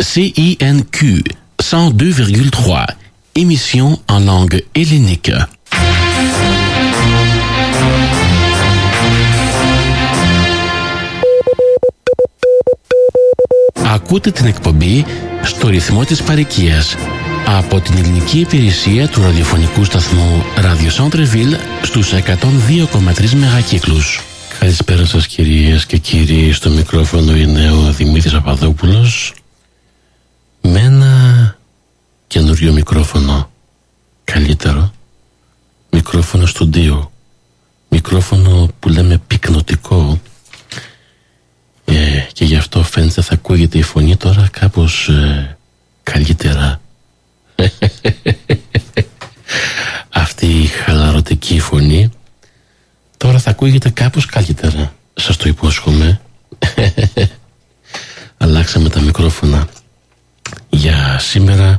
CINQ 102,3, émission en langue hellénique. Ακούτε την εκπομπή στο ρυθμό της παροικίας από την ελληνική υπηρεσία του ραδιοφωνικού σταθμού Radio Centre-Ville στους 102,3 μεγακύκλους. Καλησπέρα σας κυρίες και κύριοι, στο μικρόφωνο είναι ο Δημήτρης Παπαδόπουλος με ένα καινούριο μικρόφωνο, καλύτερο, μικρόφωνο στούντιο, μικρόφωνο που λέμε πυκνοτικό, και γι' αυτό φαίνεται θα ακούγεται η φωνή τώρα κάπως καλύτερα. Αυτή η χαλαρωτική φωνή τώρα θα ακούγεται κάπως καλύτερα, σας το υπόσχομαι. Αλλάξαμε τα μικρόφωνα. Για σήμερα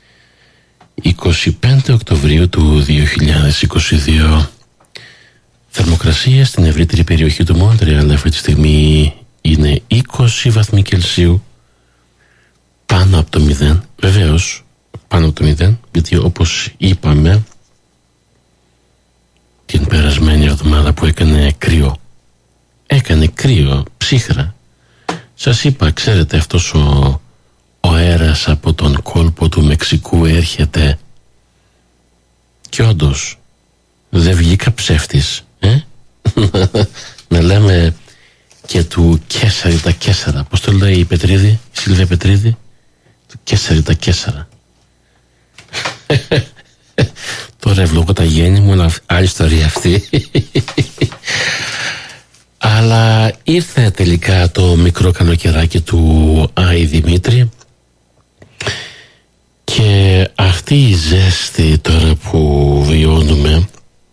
25 Οκτωβρίου του 2022, θερμοκρασία στην ευρύτερη περιοχή του Μόντρεαλ αυτή τη στιγμή είναι 20 βαθμοί Κελσίου, πάνω από το 0. Βεβαίως πάνω από το 0, γιατί όπως είπαμε την περασμένη εβδομάδα που έκανε κρύο ψύχρα, σας είπα, ξέρετε, αυτός ο αέρας από τον κόλπο του Μεξικού έρχεται και όντως δεν βγήκα ψεύτης, να λέμε και του Κέσσαρη τα Κέσσαρα. Πώς το λέει η Πετρίδη, η Σίλβια Πετρίδη, του Κέσσαρη τα Κέσσαρα. Τώρα ευλογώ τα γέννη μου, είναι άλλη ιστορία αυτή. Αλλά ήρθε τελικά το μικρό καλοκαιράκι του Άι Δημήτρη και αυτή η ζέστη τώρα που βιώνουμε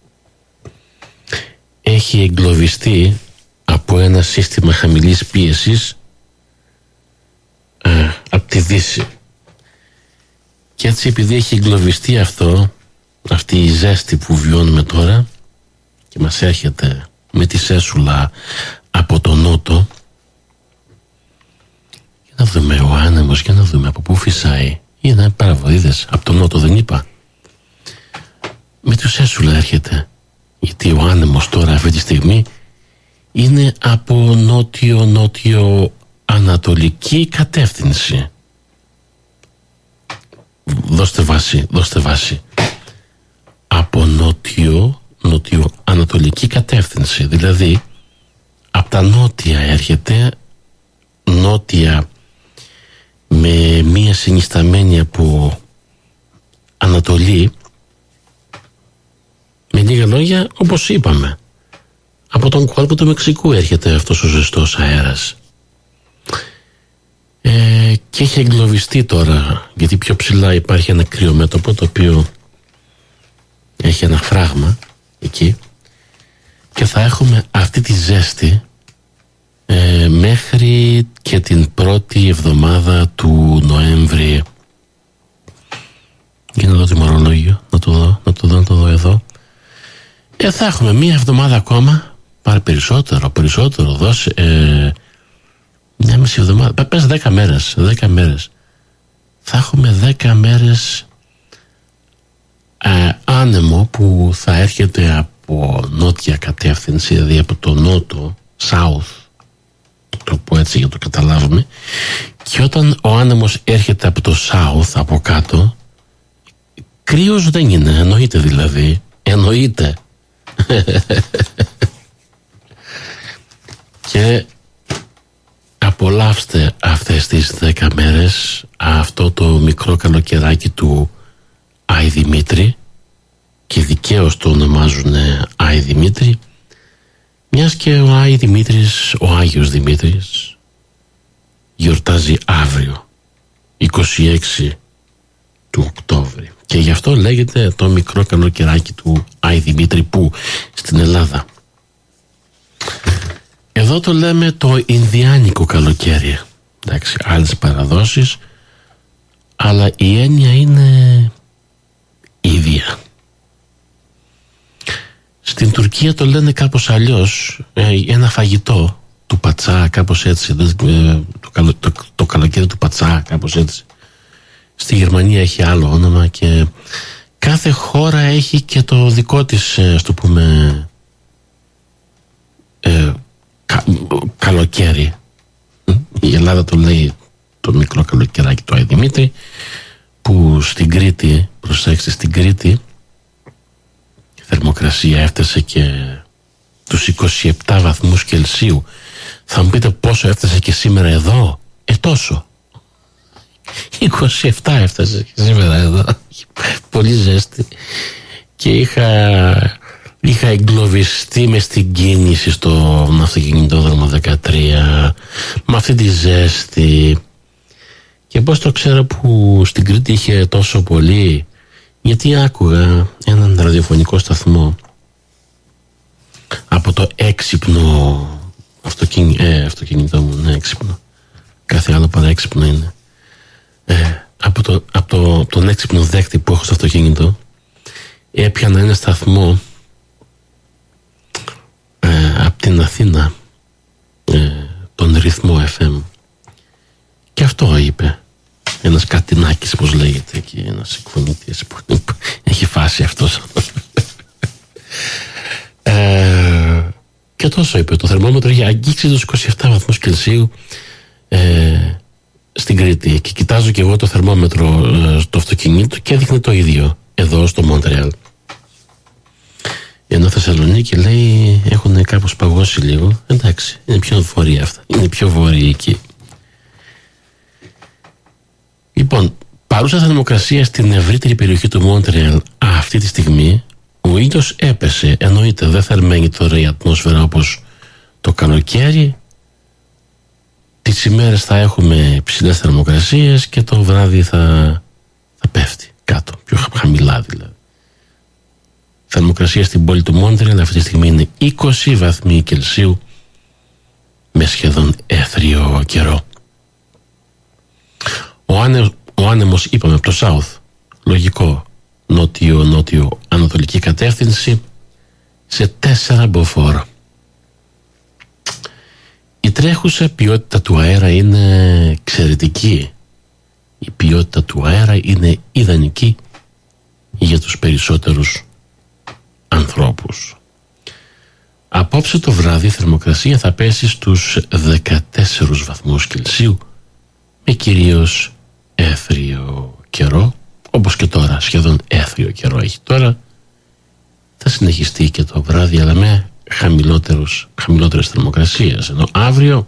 έχει εγκλωβιστεί από ένα σύστημα χαμηλής πίεσης από τη Δύση. Και έτσι, επειδή έχει εγκλωβιστεί αυτή η ζέστη που βιώνουμε τώρα και μας έρχεται με τη σέσουλα από τον νότο, για να δούμε ο άνεμος, για να δούμε από πού φυσάει. Είναι παραβοίδες από τον νότο, δεν είπα? Με τη σέσουλα έρχεται, γιατί ο άνεμος τώρα αυτή τη στιγμή είναι από νότιο-νότιο-ανατολική κατεύθυνση. Δώστε βάση. Από νότιο-ανατολική κατεύθυνση, δηλαδή από τα νότια έρχεται, νότια με μία συνισταμένη από ανατολή, με λίγα λόγια, όπως είπαμε, από τον κόλπο του Μεξικού έρχεται αυτός ο ζεστός αέρας και έχει εγκλωβιστεί τώρα, γιατί πιο ψηλά υπάρχει ένα κρυομέτωπο το οποίο έχει ένα φράγμα εκεί και θα έχουμε αυτή τη ζέστη μέχρι και την πρώτη εβδομάδα του Νοέμβρη. Για να δω το ημερολόγιο, να το δω εδώ. Θα έχουμε μία εβδομάδα ακόμα, πάρε περισσότερο, δώσε μια μισή εβδομάδα, πες 10 μέρες. Θα έχουμε 10 μέρες άνεμο που θα έρχεται από νότια κατεύθυνση, δηλαδή από το νότο, south, το πω έτσι για το καταλάβουμε. Και όταν ο άνεμος έρχεται από το south, από κάτω, κρύος δεν είναι, εννοείται δηλαδή, εννοείται. Και απολαύστε αυτές τις 10 μέρες αυτό το μικρό καλοκαιράκι του Άι Δημήτρη, και δικαίως το ονομάζουν Άι Δημήτρη, μιας και ο Άι Δημήτρης, ο Άγιος Δημήτρης, γιορτάζει αύριο 26 του Οκτώβρη, και γι' αυτό λέγεται το μικρό καλοκαιράκι του Άι Δημήτρη, που στην Ελλάδα εδώ το λέμε το Ινδιάνικο καλοκαίρι. Εντάξει, άλλες παραδόσεις, αλλά η έννοια είναι ίδια. Στην Τουρκία το λένε κάπως αλλιώς, ένα φαγητό του Πατσά, κάπως έτσι, το καλοκαίρι του Πατσά, κάπως έτσι. Στη Γερμανία έχει άλλο όνομα και κάθε χώρα έχει και το δικό της, ας το πούμε, καλοκαίρι. Η Ελλάδα το λέει το μικρό καλοκαιράκι του Άι Δημήτρη, που στην Κρήτη, προσέξτε, στην Κρήτη η θερμοκρασία έφτασε και τους 27 βαθμούς Κελσίου. Θα μου πείτε πόσο έφτασε και σήμερα εδώ? Τόσο. 27 έφτασε και σήμερα εδώ. Πολύ ζέστη. Και είχα εγκλωβιστεί μες στην κίνηση στο αυτοκινητόδρομο 13 με αυτή τη ζέστη. Και πώς το ξέρω που στην Κρήτη είχε τόσο πολύ? Γιατί άκουγα έναν ραδιοφωνικό σταθμό από το έξυπνο αυτοκίνητό μου. Ναι, έξυπνο. Κάθε άλλο παρά έξυπνο είναι. Από τον έξυπνο δέκτη που έχω στο αυτοκίνητο, έπιανα ένα σταθμό από την Αθήνα, τον ρυθμό FM, και αυτό είπε ένας Κατινάκης, πώς λέγεται, και ένας εκφωνητής που έχει φάσει αυτός. Και τόσο είπε, το θερμόμετρο είχε αγγίξει τους 27 βαθμούς Κελσίου στην Κρήτη. Και κοιτάζω και εγώ το θερμόμετρο στο αυτοκίνητο και έδειχνε το ίδιο εδώ στο Μοντρεάλ. Ενώ Θεσσαλονίκη λέει έχουν κάπως παγώσει λίγο. Εντάξει, είναι πιο βόρεια αυτά, είναι πιο βόρεια εκεί. Λοιπόν, παρούσα θερμοκρασία στην ευρύτερη περιοχή του Μόντρεαλ αυτή τη στιγμή, ο ήλιος έπεσε. Εννοείται δεν θερμαίνει τώρα η ατμόσφαιρα όπως το καλοκαίρι. Τις ημέρες θα έχουμε ψηλές θερμοκρασίες και το βράδυ θα πέφτει κάτω, πιο χαμηλά δηλαδή. Θερμοκρασία στην πόλη του Μόντρεαλ αυτή τη στιγμή είναι 20 βαθμοί Κελσίου με σχεδόν έθριο καιρό. Ο άνεμος, είπαμε, από το South, λογικό, νότιο ανατολική κατεύθυνση, σε 4 μποφόρ. Η τρέχουσα ποιότητα του αέρα είναι εξαιρετική. Η ποιότητα του αέρα είναι ιδανική για τους περισσότερους ανθρώπους. Απόψε το βράδυ η θερμοκρασία θα πέσει στους 14 βαθμούς Κελσίου με κυρίως έθριο καιρό, όπως και τώρα, σχεδόν έθριο καιρό έχει τώρα. Θα συνεχιστεί και το βράδυ, αλλά με χαμηλότερες θερμοκρασίες. Ενώ αύριο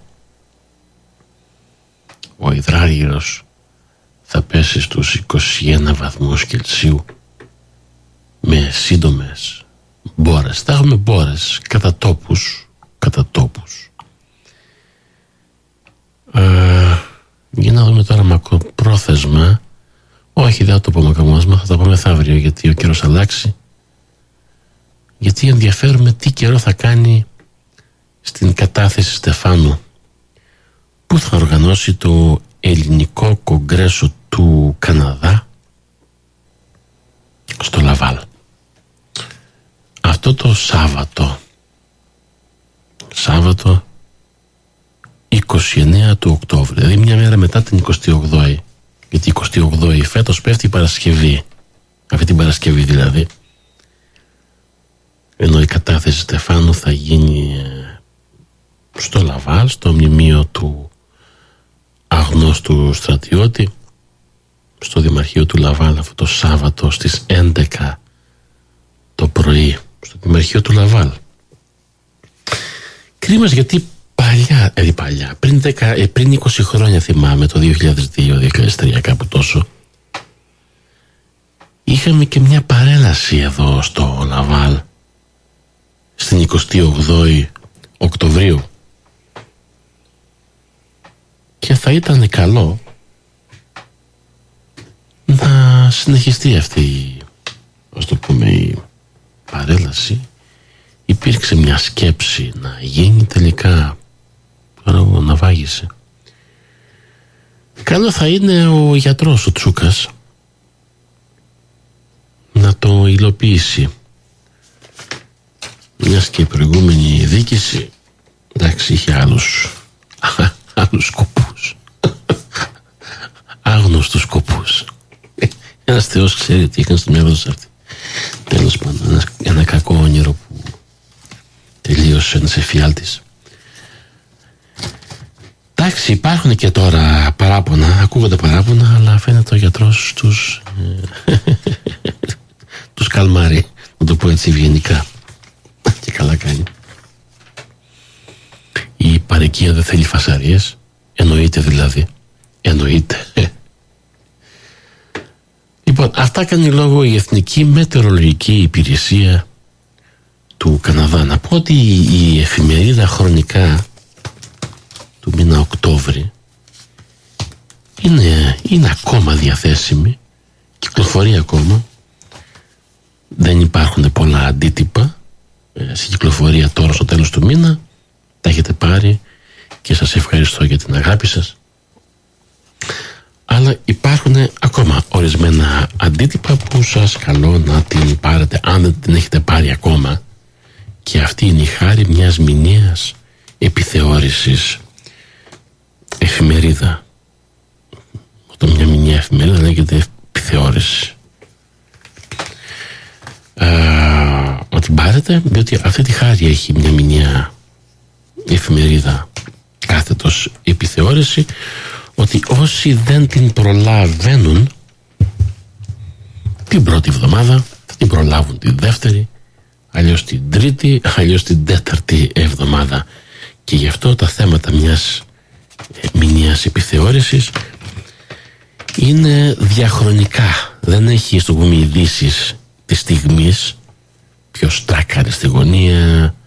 ο υδράργυρος θα πέσει στους 21 βαθμούς Κελσίου με σύντομες μπόρες. Θα έχουμε μπόρες κατά τόπους. Για να δούμε τώρα μακροπρόθεσμα. Όχι, δεν θα το πω μακροπρόθεσμα, θα το πω μεθαύριο, γιατί ο καιρός αλλάξει. Γιατί ενδιαφέρουμε τι καιρό θα κάνει στην κατάθεση Στεφάνου, που θα οργανώσει το Ελληνικό Κογκρέσο του Καναδά στο Λαβάλ αυτό το Σάββατο 29 του Οκτώβρη, δηλαδή μια μέρα μετά την 28η, γιατί 28η φέτος πέφτει η Παρασκευή, αυτή την Παρασκευή δηλαδή, ενώ η κατάθεση Στεφάνου θα γίνει στο Λαβάλ, στο μνημείο του αγνώστου στρατιώτη, στο Δημαρχείο του Λαβάλ, αυτό το Σάββατο στις 11 το πρωί, στο Δημαρχείο του Λαβάλ. Κρίμας, γιατί παλιά, πριν 20 χρόνια, θυμάμαι, το 2002-2003, κάπου τόσο, είχαμε και μια παρέλαση εδώ στο Λαβάλ στην 28η Οκτωβρίου, και θα ήταν καλό να συνεχιστεί αυτή, ας το πούμε, η παρέλαση. Υπήρξε μια σκέψη να γίνει τελικά, τώρα να βάγισε. Καλό θα είναι ο γιατρός, ο Τσούκας, να το υλοποιήσει, μιας και η προηγούμενη διοίκηση, εντάξει, είχε άλλους σκοπούς. Άγνωστους σκοπούς. Ένας Θεός ξέρει τι έκανε στο μυαλό του αυτή. Τέλος πάντων, ένα κακό όνειρο που τελείωσε ένας εφιάλτης. Εντάξει, υπάρχουν και τώρα παράπονα, ακούγονται παράπονα, αλλά φαίνεται ο γιατρός τους καλμάρει, να το πω έτσι ευγενικά. Και καλά κάνει. Η παροικία δεν θέλει φασαρίες, εννοείται δηλαδή. Εννοείται. Λοιπόν, αυτά κάνει λόγο η Εθνική Μετεωρολογική Υπηρεσία του Καναδά. Να πω ότι η εφημερίδα Χρονικά του μήνα Οκτώβρη είναι ακόμα διαθέσιμη, κυκλοφορεί ακόμα. Δεν υπάρχουν πολλά αντίτυπα σε κυκλοφορία τώρα στο τέλος του μήνα. Τα έχετε πάρει και σας ευχαριστώ για την αγάπη σας. Αλλά υπάρχουν ακόμα ορισμένα αντίτυπα που σας καλώ να την πάρετε, αν δεν την έχετε πάρει ακόμα. Και αυτή είναι η χάρη μιας μηνιαίας επιθεώρησης εφημερίδα. Όταν μια μηνιαία εφημερίδα λέγεται επιθεώρηση. Ότι πάρετε, διότι αυτή τη χάρη έχει μια μηνιαία εφημερίδα κάθετος επιθεώρηση, ότι όσοι δεν την προλαβαίνουν την πρώτη εβδομάδα θα την προλάβουν τη δεύτερη, αλλιώς την τρίτη, αλλιώς την τέταρτη εβδομάδα. Και γι' αυτό τα θέματα μιας μηνιαίας επιθεώρησης είναι διαχρονικά. Δεν έχει, στο πούμε, ειδήσεις της στιγμής, ποιος τράκαρε στη γωνία,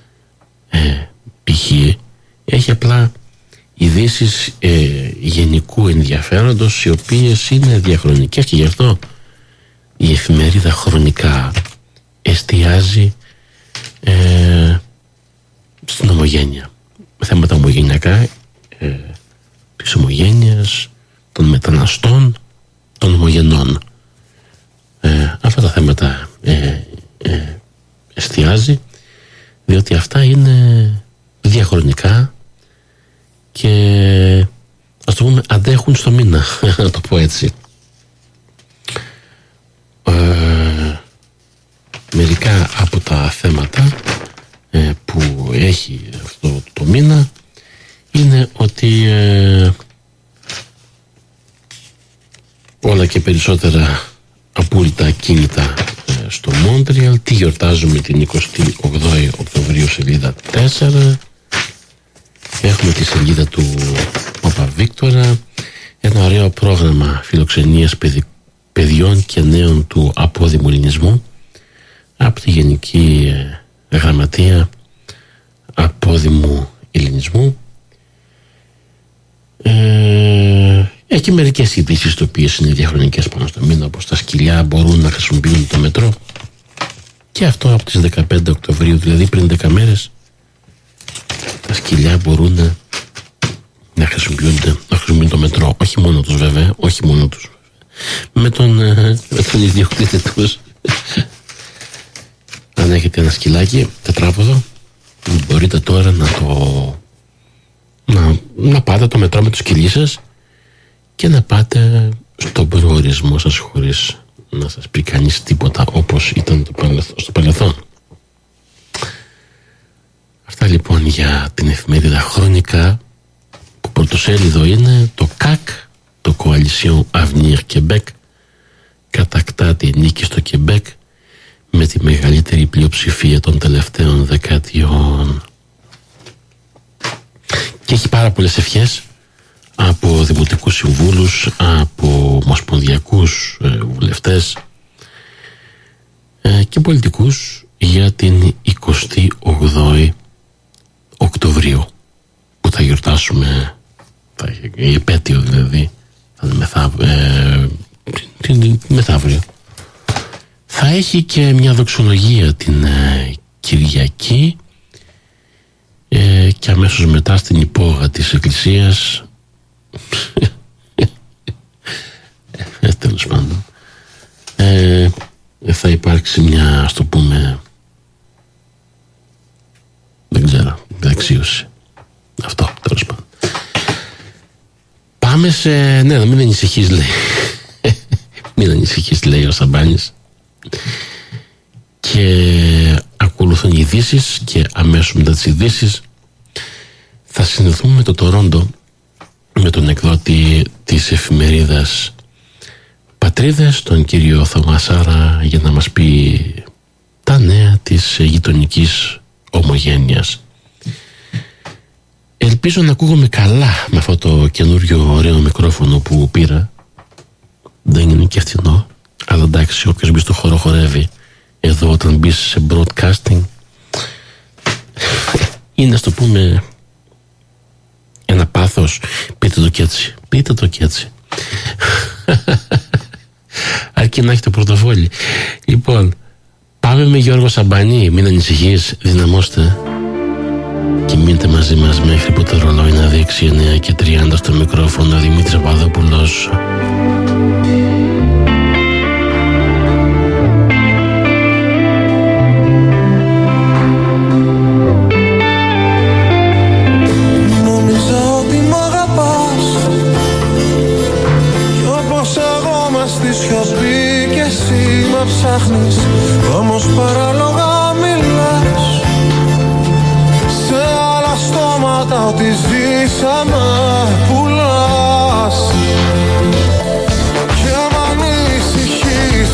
π.χ. Έχει απλά ειδήσεις γενικού ενδιαφέροντος, οι οποίες είναι διαχρονικές, και γι' αυτό η εφημερίδα Χρονικά εστιάζει στην ομογένεια, θέματα ομογενειακά, της ομογένειας, των μεταναστών, των ομογενών. Αυτά τα θέματα εστιάζει, διότι αυτά είναι διαχρονικά και, ας το πούμε, αντέχουν στο μήνα, να το πω έτσι. Μερικά από τα θέματα που έχει αυτό το μήνα είναι ότι όλα και περισσότερα απόλυτα ακίνητα στο Μόντρεαλ. Τι γιορτάζουμε την 28η Οκτωβρίου, σελίδα 4. Έχουμε τη σελίδα του Παπαβίκτορα, ένα ωραίο πρόγραμμα φιλοξενίας παιδιών και νέων του απόδημου ελληνισμού από τη Γενική Γραμματεία Απόδημου Ελληνισμού. Έχει μερικές ειδήσεις οι οποίες είναι διαχρονικές πάνω στο μήνα, όπως τα σκυλιά μπορούν να χρησιμοποιούν το μετρό, και αυτό από τις 15 Οκτωβρίου, δηλαδή πριν 10 μέρες. Τα σκυλιά μπορούν να χρησιμοποιούν το μετρό, όχι μόνο τους βέβαια, με τον ιδιοκτήτη τους. Αν έχετε ένα σκυλάκι τετράποδο, μπορείτε τώρα να πάτε το μετρό με το σκυλί σας και να πάτε στον προορισμό σας χωρίς να σας πει κανείς τίποτα, όπως ήταν στο παρελθόν. Αυτά λοιπόν για την εφημερίδα Χρονικά, που πρωτοσέλιδο είναι το ΚΑΚ, το Coalition Avenir Québec, κατακτά τη νίκη στο Québec με τη μεγαλύτερη πλειοψηφία των τελευταίων δεκαετιών. Και έχει πάρα πολλές ευχές από δημοτικούς συμβούλους, από ομοσπονδιακούς βουλευτές και πολιτικούς για την 28η Οκτωβρίου, που θα γιορτάσουμε, η επέτειο δηλαδή, μεθαύριο. Θα έχει και μια δοξολογία την Κυριακή και αμέσως μετά στην υπόγα της Εκκλησίας τέλος πάντων θα υπάρξει μια, ας το πούμε, δεν ξέρω, δεξίωση. Αυτό, τέλος πάντων. Πάμε σε... Ναι, μην ανησυχείς, λέει. Μην ανησυχείς, λέει ο Σαμπάνης. Και ακολουθούν οι ειδήσεις και αμέσως μετά τις ειδήσεις θα συνδεθούμε με το Τορόντο, με τον εκδότη της εφημερίδας Πατρίδες, τον κύριο Θωμασάρα, για να μας πει τα νέα της γειτονικής ομογένειας. Ελπίζω να ακούγομαι καλά με αυτό το καινούριο ωραίο μικρόφωνο που πήρα. Δεν είναι και φθηνό, αλλά εντάξει, όποιος μπει στο χώρο χορεύει. Εδώ όταν μπεις σε broadcasting είναι, ας το πούμε, ένα πάθος. Πείτε το κι έτσι, πείτε το κι έτσι. Αρκεί να έχει το πορτοφόλι. Λοιπόν, πάμε με Γιώργο Σαμπανή. Μην ανησυχείς, δυναμώστε και μείνετε μαζί μας μέχρι που το ρολόι να δείξει 9:30 στο μικρόφωνο. Δημήτρης Παπαδόπουλος. Ψάχνεις, όμως παράλογα μιλάς. Σε άλλα στόματα ό,τι ζήσαμε πουλάς. Και μ' ανησυχείς,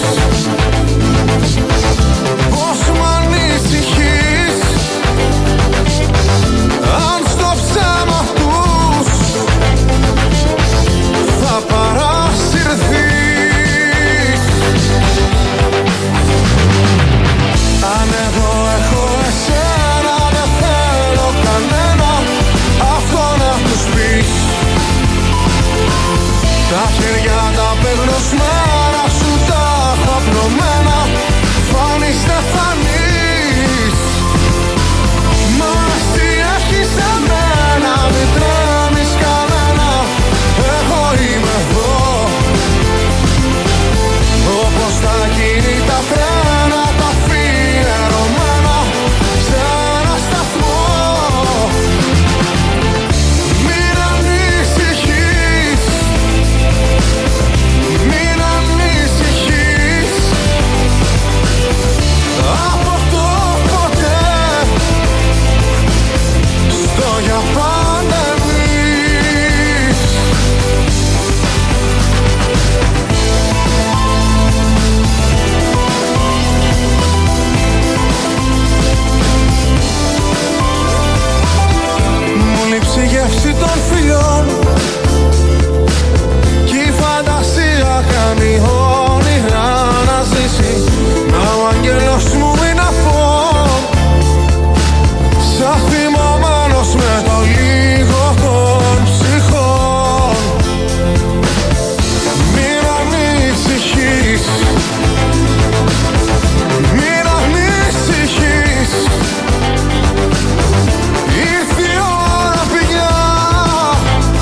πως μ' ανησυχείς. Αν στο ψέμα τους θα παρασυρθείς. Αν εγώ έχω εσένα, δεν θέλω κανένα, αυτό να τους πεις. Τα χέρια τα πεγνωσμένα σου τα έχω απλωμένα, φανείς δεν φανείς. Μα εσύ έχεις εμένα, μην τρέμεις κανένα, εγώ είμαι εδώ. Όπως τα κινητά φρένα, τα αφιερωμένα σε ένα σταθμό. Μην ανησυχείς, μην ανησυχείς. Από το ποτέ στο για πάντα εμείς. Μου λείψει η γεύση των φιλιών κι η φαντασία κάνει όνειρα να ζήσει. Μα ο άγγελος μου είναι αυτό, σαν θυμωμένος με το λίγο των ψυχών. Μην ανησυχείς, μην ανησυχείς. Ήρθε η ώρα πια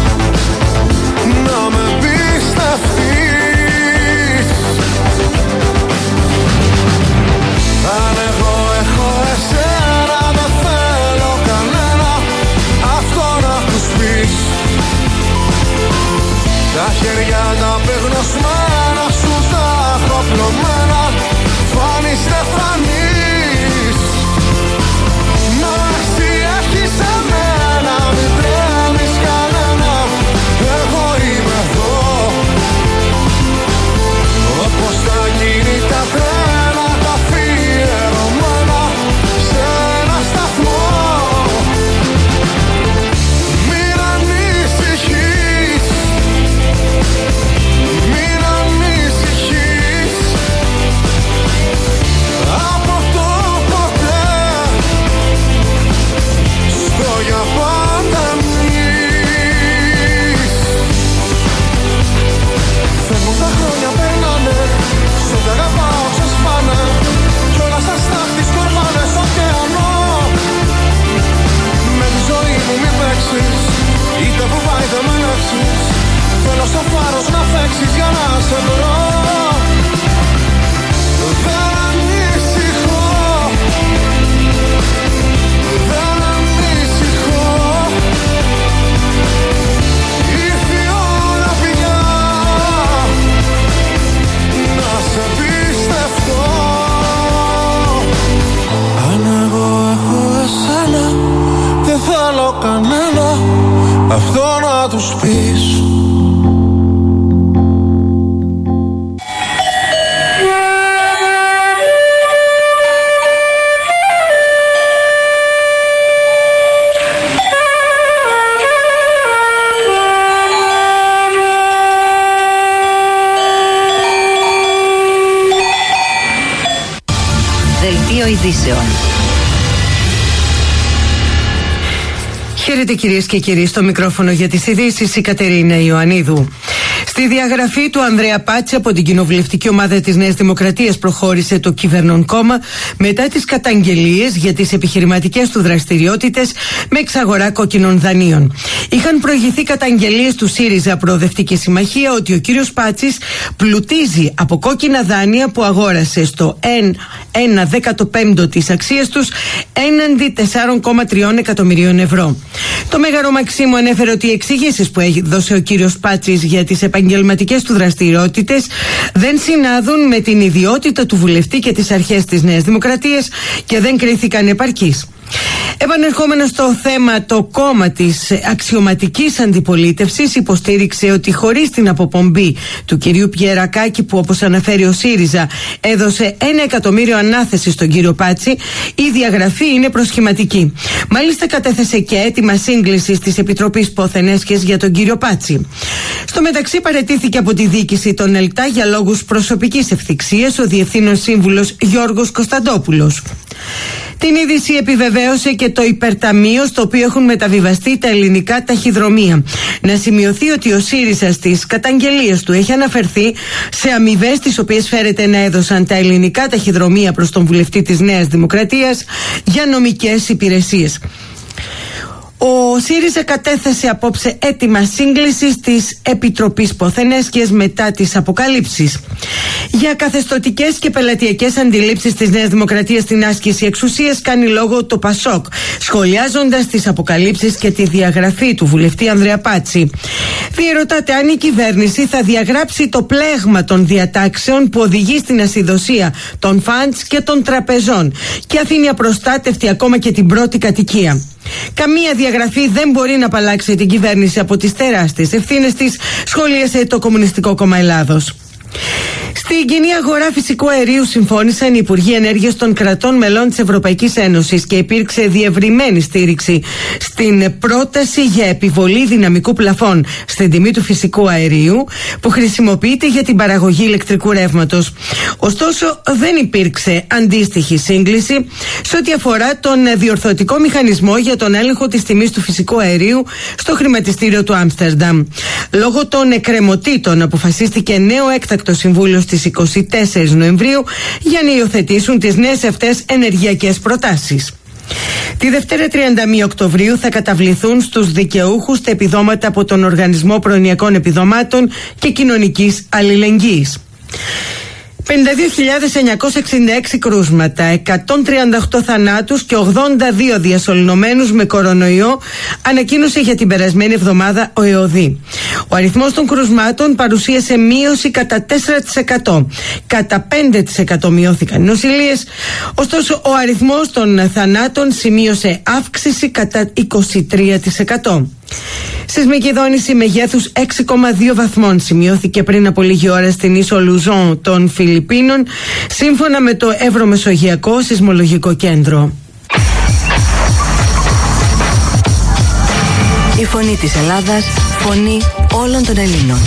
κανένα, αυτό να τους πεις. Δελτίο ειδήσεων. Χαίρετε κυρίες και κύριοι, στο μικρόφωνο για τις ειδήσεις η Κατερίνα Ιωαννίδου. Στη διαγραφή του Ανδρέα Πάτση από την κοινοβουλευτική ομάδα της Νέας Δημοκρατίας προχώρησε το κυβερνών κόμμα μετά τις καταγγελίες για τις επιχειρηματικές του δραστηριότητες με εξαγορά κόκκινων δανείων. Είχαν προηγηθεί καταγγελίες του ΣΥΡΙΖΑ Προοδευτική Συμμαχία ότι ο κύριος Πάτσης πλουτίζει από κόκκινα δάνεια που αγόρασε στο 1/15 της αξίας τους έναντι 4,3 εκατομμυρίων ευρώ. Το Μέγαρο Μαξίμου ανέφερε ότι οι εξηγήσεις που έδωσε ο κύριος Πάτσης για τις επαγγελματικές του δραστηριότητες δεν συνάδουν με την ιδιότητα του βουλευτή και τις αρχές της Νέας Δημοκρατίας και δεν κρίθηκαν επαρκείς. Επανερχόμενο στο θέμα, το κόμμα της αξιωματικής αντιπολίτευσης υποστήριξε ότι χωρίς την αποπομπή του κυρίου Πιερακάκη, που όπως αναφέρει ο ΣΥΡΙΖΑ έδωσε 1 εκατομμύριο ανάθεση στον κύριο Πάτση, η διαγραφή είναι προσχηματική. Μάλιστα κατέθεσε και αίτημα σύγκλησης της Επιτροπής Ποθενέσχες για τον κύριο Πάτση. Στο μεταξύ παραιτήθηκε από τη διοίκηση των ΕΛΤΑ για λόγους προσωπικής ευθυξίας ο Διευθύνων Σύμβουλος Γιώργος Κωνσταντόπουλος. Την είδηση επιβεβαίωσε και το υπερταμείο στο οποίο έχουν μεταβιβαστεί τα ελληνικά ταχυδρομεία. Να σημειωθεί ότι ο ΣΥΡΙΖΑ στις καταγγελίες του έχει αναφερθεί σε αμοιβές τις οποίες φέρεται να έδωσαν τα ελληνικά ταχυδρομεία προς τον βουλευτή της Νέας Δημοκρατίας για νομικές υπηρεσίες. Ο ΣΥΡΙΖΑ κατέθεσε απόψε αίτημα σύγκλησης της Επιτροπής Ποθενέσχες μετά τις αποκαλύψεις. Για καθεστωτικές και πελατειακές αντιλήψεις της Νέας Δημοκρατίας στην άσκηση εξουσίας κάνει λόγο το ΠΑΣΟΚ, σχολιάζοντας τις αποκαλύψεις και τη διαγραφή του βουλευτή Ανδρέα Πάτση. Διερωτάται αν η κυβέρνηση θα διαγράψει το πλέγμα των διατάξεων που οδηγεί στην ασυδοσία των φαντς και των τραπεζών και αφήνει απροστάτευτη ακόμα και την πρώτη κατοικία. Καμία διαγραφή δεν μπορεί να απαλλάξει την κυβέρνηση από τις τεράστιες ευθύνες της, σχολίασε το Κομμουνιστικό Κόμμα Ελλάδος. Στην κοινή αγορά φυσικού αερίου συμφώνησαν οι Υπουργοί Ενέργειας των κρατών μελών της Ευρωπαϊκής Ένωσης και υπήρξε διευρυμένη στήριξη στην πρόταση για επιβολή δυναμικού πλαφών στην τιμή του φυσικού αερίου που χρησιμοποιείται για την παραγωγή ηλεκτρικού ρεύματος. Ωστόσο, δεν υπήρξε αντίστοιχη σύγκληση σε ό,τι αφορά τον διορθωτικό μηχανισμό για τον έλεγχο της τιμής του φυσικού αερίου στο χρηματιστήριο του Άμστερνταμ. Λόγω των εκκρεμωτήτων αποφασίστηκε νέο έκτακτο συμβούλιο στις 24 Νοεμβρίου για να υιοθετήσουν τις νέες αυτές ενεργειακές προτάσεις. Τη Δευτέρα 31 Οκτωβρίου θα καταβληθούν στους δικαιούχους τα επιδόματα από τον Οργανισμό Προνοιακών Επιδομάτων και Κοινωνικής Αλληλεγγύης. 52.966 κρούσματα, 138 θανάτους και 82 διασωληνωμένους με κορονοϊό ανακοίνωσε για την περασμένη εβδομάδα ο ΕΟΔΗ. Ο αριθμός των κρούσματων παρουσίασε μείωση κατά 4%. Κατά 5% μειώθηκαν οι νοσηλίες, ωστόσο ο αριθμός των θανάτων σημείωσε αύξηση κατά 23%. Σεισμική δόνηση μεγέθους 6,2 βαθμών σημειώθηκε πριν από λίγη ώρα στην ίσο Λουζόν των Φιλιππίνων, σύμφωνα με το Ευρωμεσογειακό Σεισμολογικό Κέντρο. Η φωνή της Ελλάδας, φωνή όλων των Ελλήνων.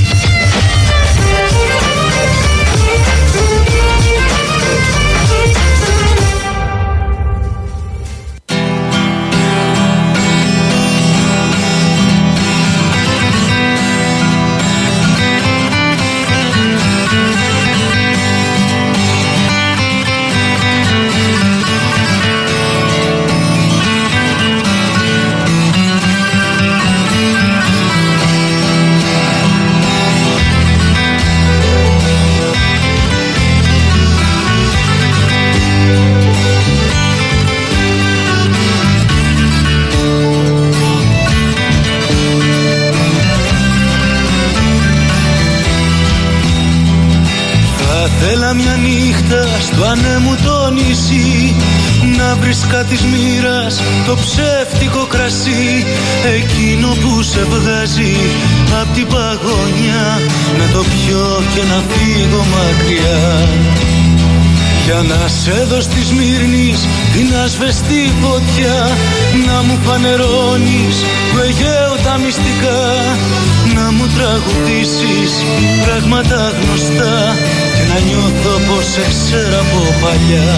Θέλα μια νύχτα στο ανέμου το νησί, να βρεις κάτι μοίρας το το ψεύτικο κρασί, εκείνο που σε βγάζει απ' την παγωνιά, να το πιω και να φύγω μακριά. Για να σε δω στη Σμύρνης την ασβεστή φωτιά, να μου φανερώνεις του Αιγαίου τα μυστικά, να μου τραγουδήσεις πράγματα γνωστά και να νιώθω πως σε ξέρω από παλιά.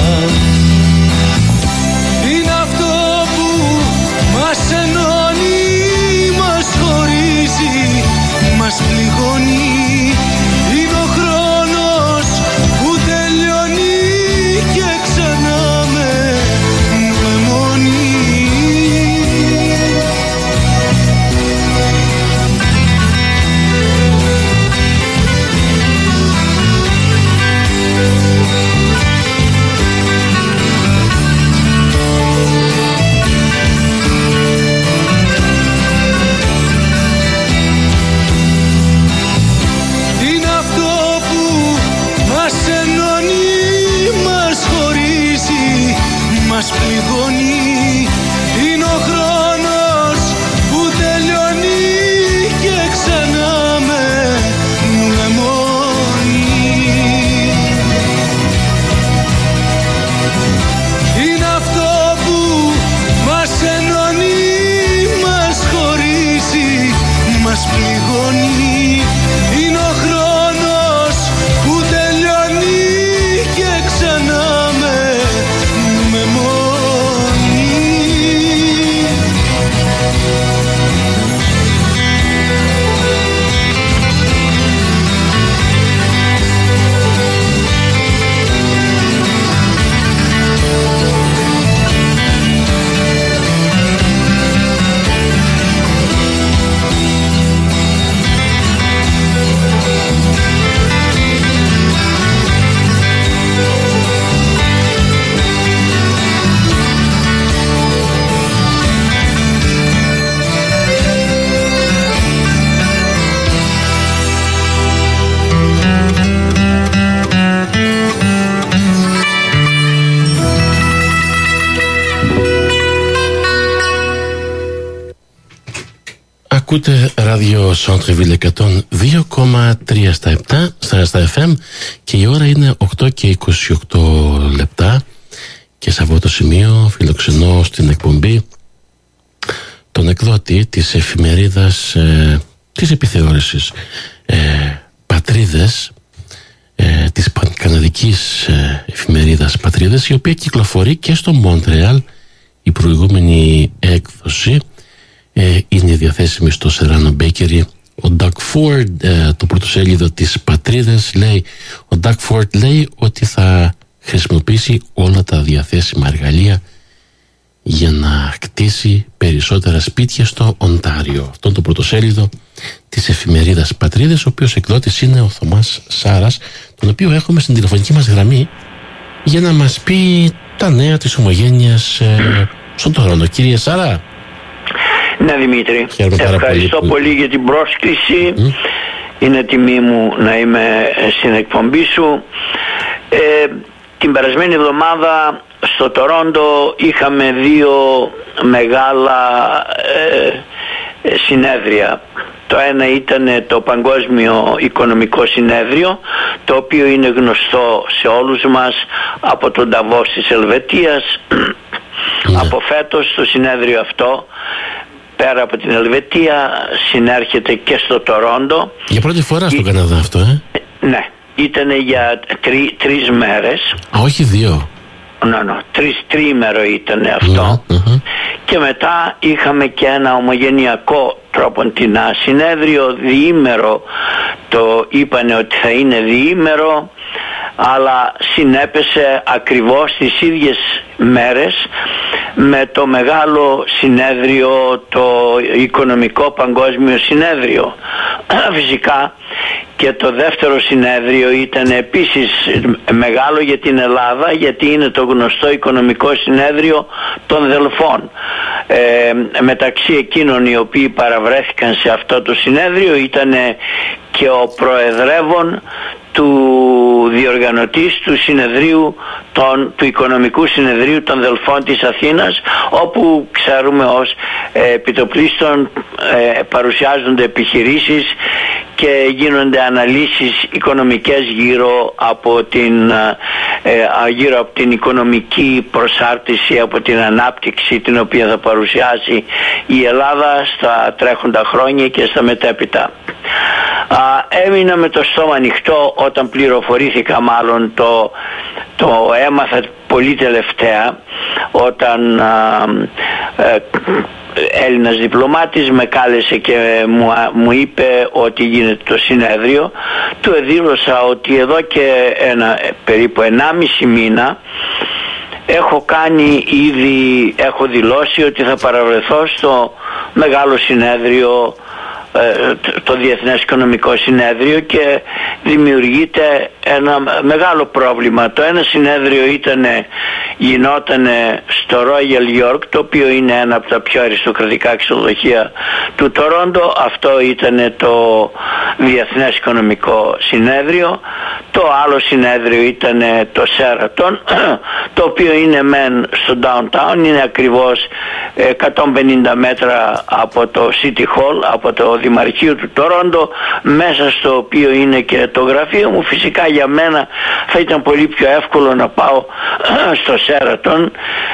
Είναι αυτό που μας ενώνει, μας χωρίζει, μας πληγώνει. Είναι ο χρόνος που τελειώνει και ξανά με μνημονεί. Μας πληγώνει, είναι ο χρόνος που τελειώνει και ξανά με μνημονεί. Είναι αυτό που μας ενώνει, μας χωρίζει, μας πληγώνει. Είναι ο χρόνος που τελειώνει και ξανά με Ακούτε ράδιο Centreville 102,3 στα FM και η ώρα είναι 8 και 28 λεπτά και σε αυτό το σημείο φιλοξενώ στην εκπομπή τον εκδότη της εφημερίδας της επιθεώρησης Πατρίδες, της καναδικής εφημερίδας Πατρίδες, η οποία κυκλοφορεί και στο Μόντρεαλ. Η προηγούμενη έκδοση είναι διαθέσιμη στο Serrano Bakery. Ο Doug Ford, το πρωτοσέλιδο της Πατρίδες, λέει, ο Doug Ford λέει ότι θα χρησιμοποιήσει όλα τα διαθέσιμα εργαλεία για να κτίσει περισσότερα σπίτια στο Οντάριο. Αυτό είναι το πρωτοσέλιδο της εφημερίδας Πατρίδες, ο οποίος εκδότης είναι ο Θωμάς Σάρας, τον οποίο έχουμε στην τηλεφωνική μας γραμμή για να μας πει τα νέα της ομογένειας στον Τορόντο. Κύριε Σάρα. Ναι, Δημήτρη, ευχαριστώ πολύ για την πρόσκληση. Είναι τιμή μου να είμαι στην εκπομπή σου. Την περασμένη εβδομάδα στο Τορόντο είχαμε δύο μεγάλα συνέδρια. Το ένα ήταν το Παγκόσμιο Οικονομικό Συνέδριο, το οποίο είναι γνωστό σε όλους μας από τον Νταβός της Ελβετίας. Από φέτος το συνέδριο αυτό, πέρα από την Ελβετία, συνέρχεται και στο Τορόντο. Για πρώτη φορά στον Καναδά αυτό, Ναι, ήταν για τρεις μέρες. Α, όχι δύο. Τρίμερο ήταν αυτό. Και μετά είχαμε και ένα ομογενειακό τρόποντινά συνέδριο, διήμερο. Το είπανε ότι θα είναι διήμερο, αλλά συνέπεσε ακριβώς τις ίδιες μέρες με το μεγάλο συνέδριο, το Οικονομικό Παγκόσμιο Συνέδριο. Φυσικά και το δεύτερο συνέδριο ήταν επίσης μεγάλο για την Ελλάδα, γιατί είναι το γνωστό Οικονομικό Συνέδριο των Δελφών. Μεταξύ εκείνων οι οποίοι παραβρέθηκαν σε αυτό το συνέδριο ήταν και ο προεδρεύων του διοργανωτής του συνεδρίου του Οικονομικού Συνεδρίου των Δελφών της Αθήνας, όπου ξέρουμε ως επιτοπλίστων παρουσιάζονται επιχειρήσεις και γίνονται αναλύσεις οικονομικές γύρω από την οικονομική προσάρτηση, από την ανάπτυξη την οποία θα παρουσιάσει η Ελλάδα στα τρέχοντα χρόνια και στα μετέπειτα. Έμεινα με το στόμα ανοιχτό όταν πληροφορήθηκα, μάλλον το έμαθα πολύ τελευταία, όταν Έλληνας διπλωμάτης με κάλεσε και μου είπε ότι γίνεται το συνέδριο. Του εδήλωσα ότι εδώ και περίπου 1,5 μήνα έχω δηλώσει ότι θα παραβρεθώ στο μεγάλο συνέδριο, το Διεθνές Οικονομικό Συνέδριο, και δημιουργείται ένα μεγάλο πρόβλημα. Το ένα συνέδριο γινότανε στο Royal York, το οποίο είναι ένα από τα πιο αριστοκρατικά ξενοδοχεία του Τορόντο. Αυτό ήταν το Διεθνές Οικονομικό Συνέδριο. Το άλλο συνέδριο ήταν το Sheraton, το οποίο είναι μεν στο downtown, είναι ακριβώς 150 μέτρα από το City Hall, από το Δημαρχείο του Τορόντο, μέσα στο οποίο είναι και το γραφείο μου. Φυσικά για μένα θα ήταν πολύ πιο εύκολο να πάω στο Sheraton,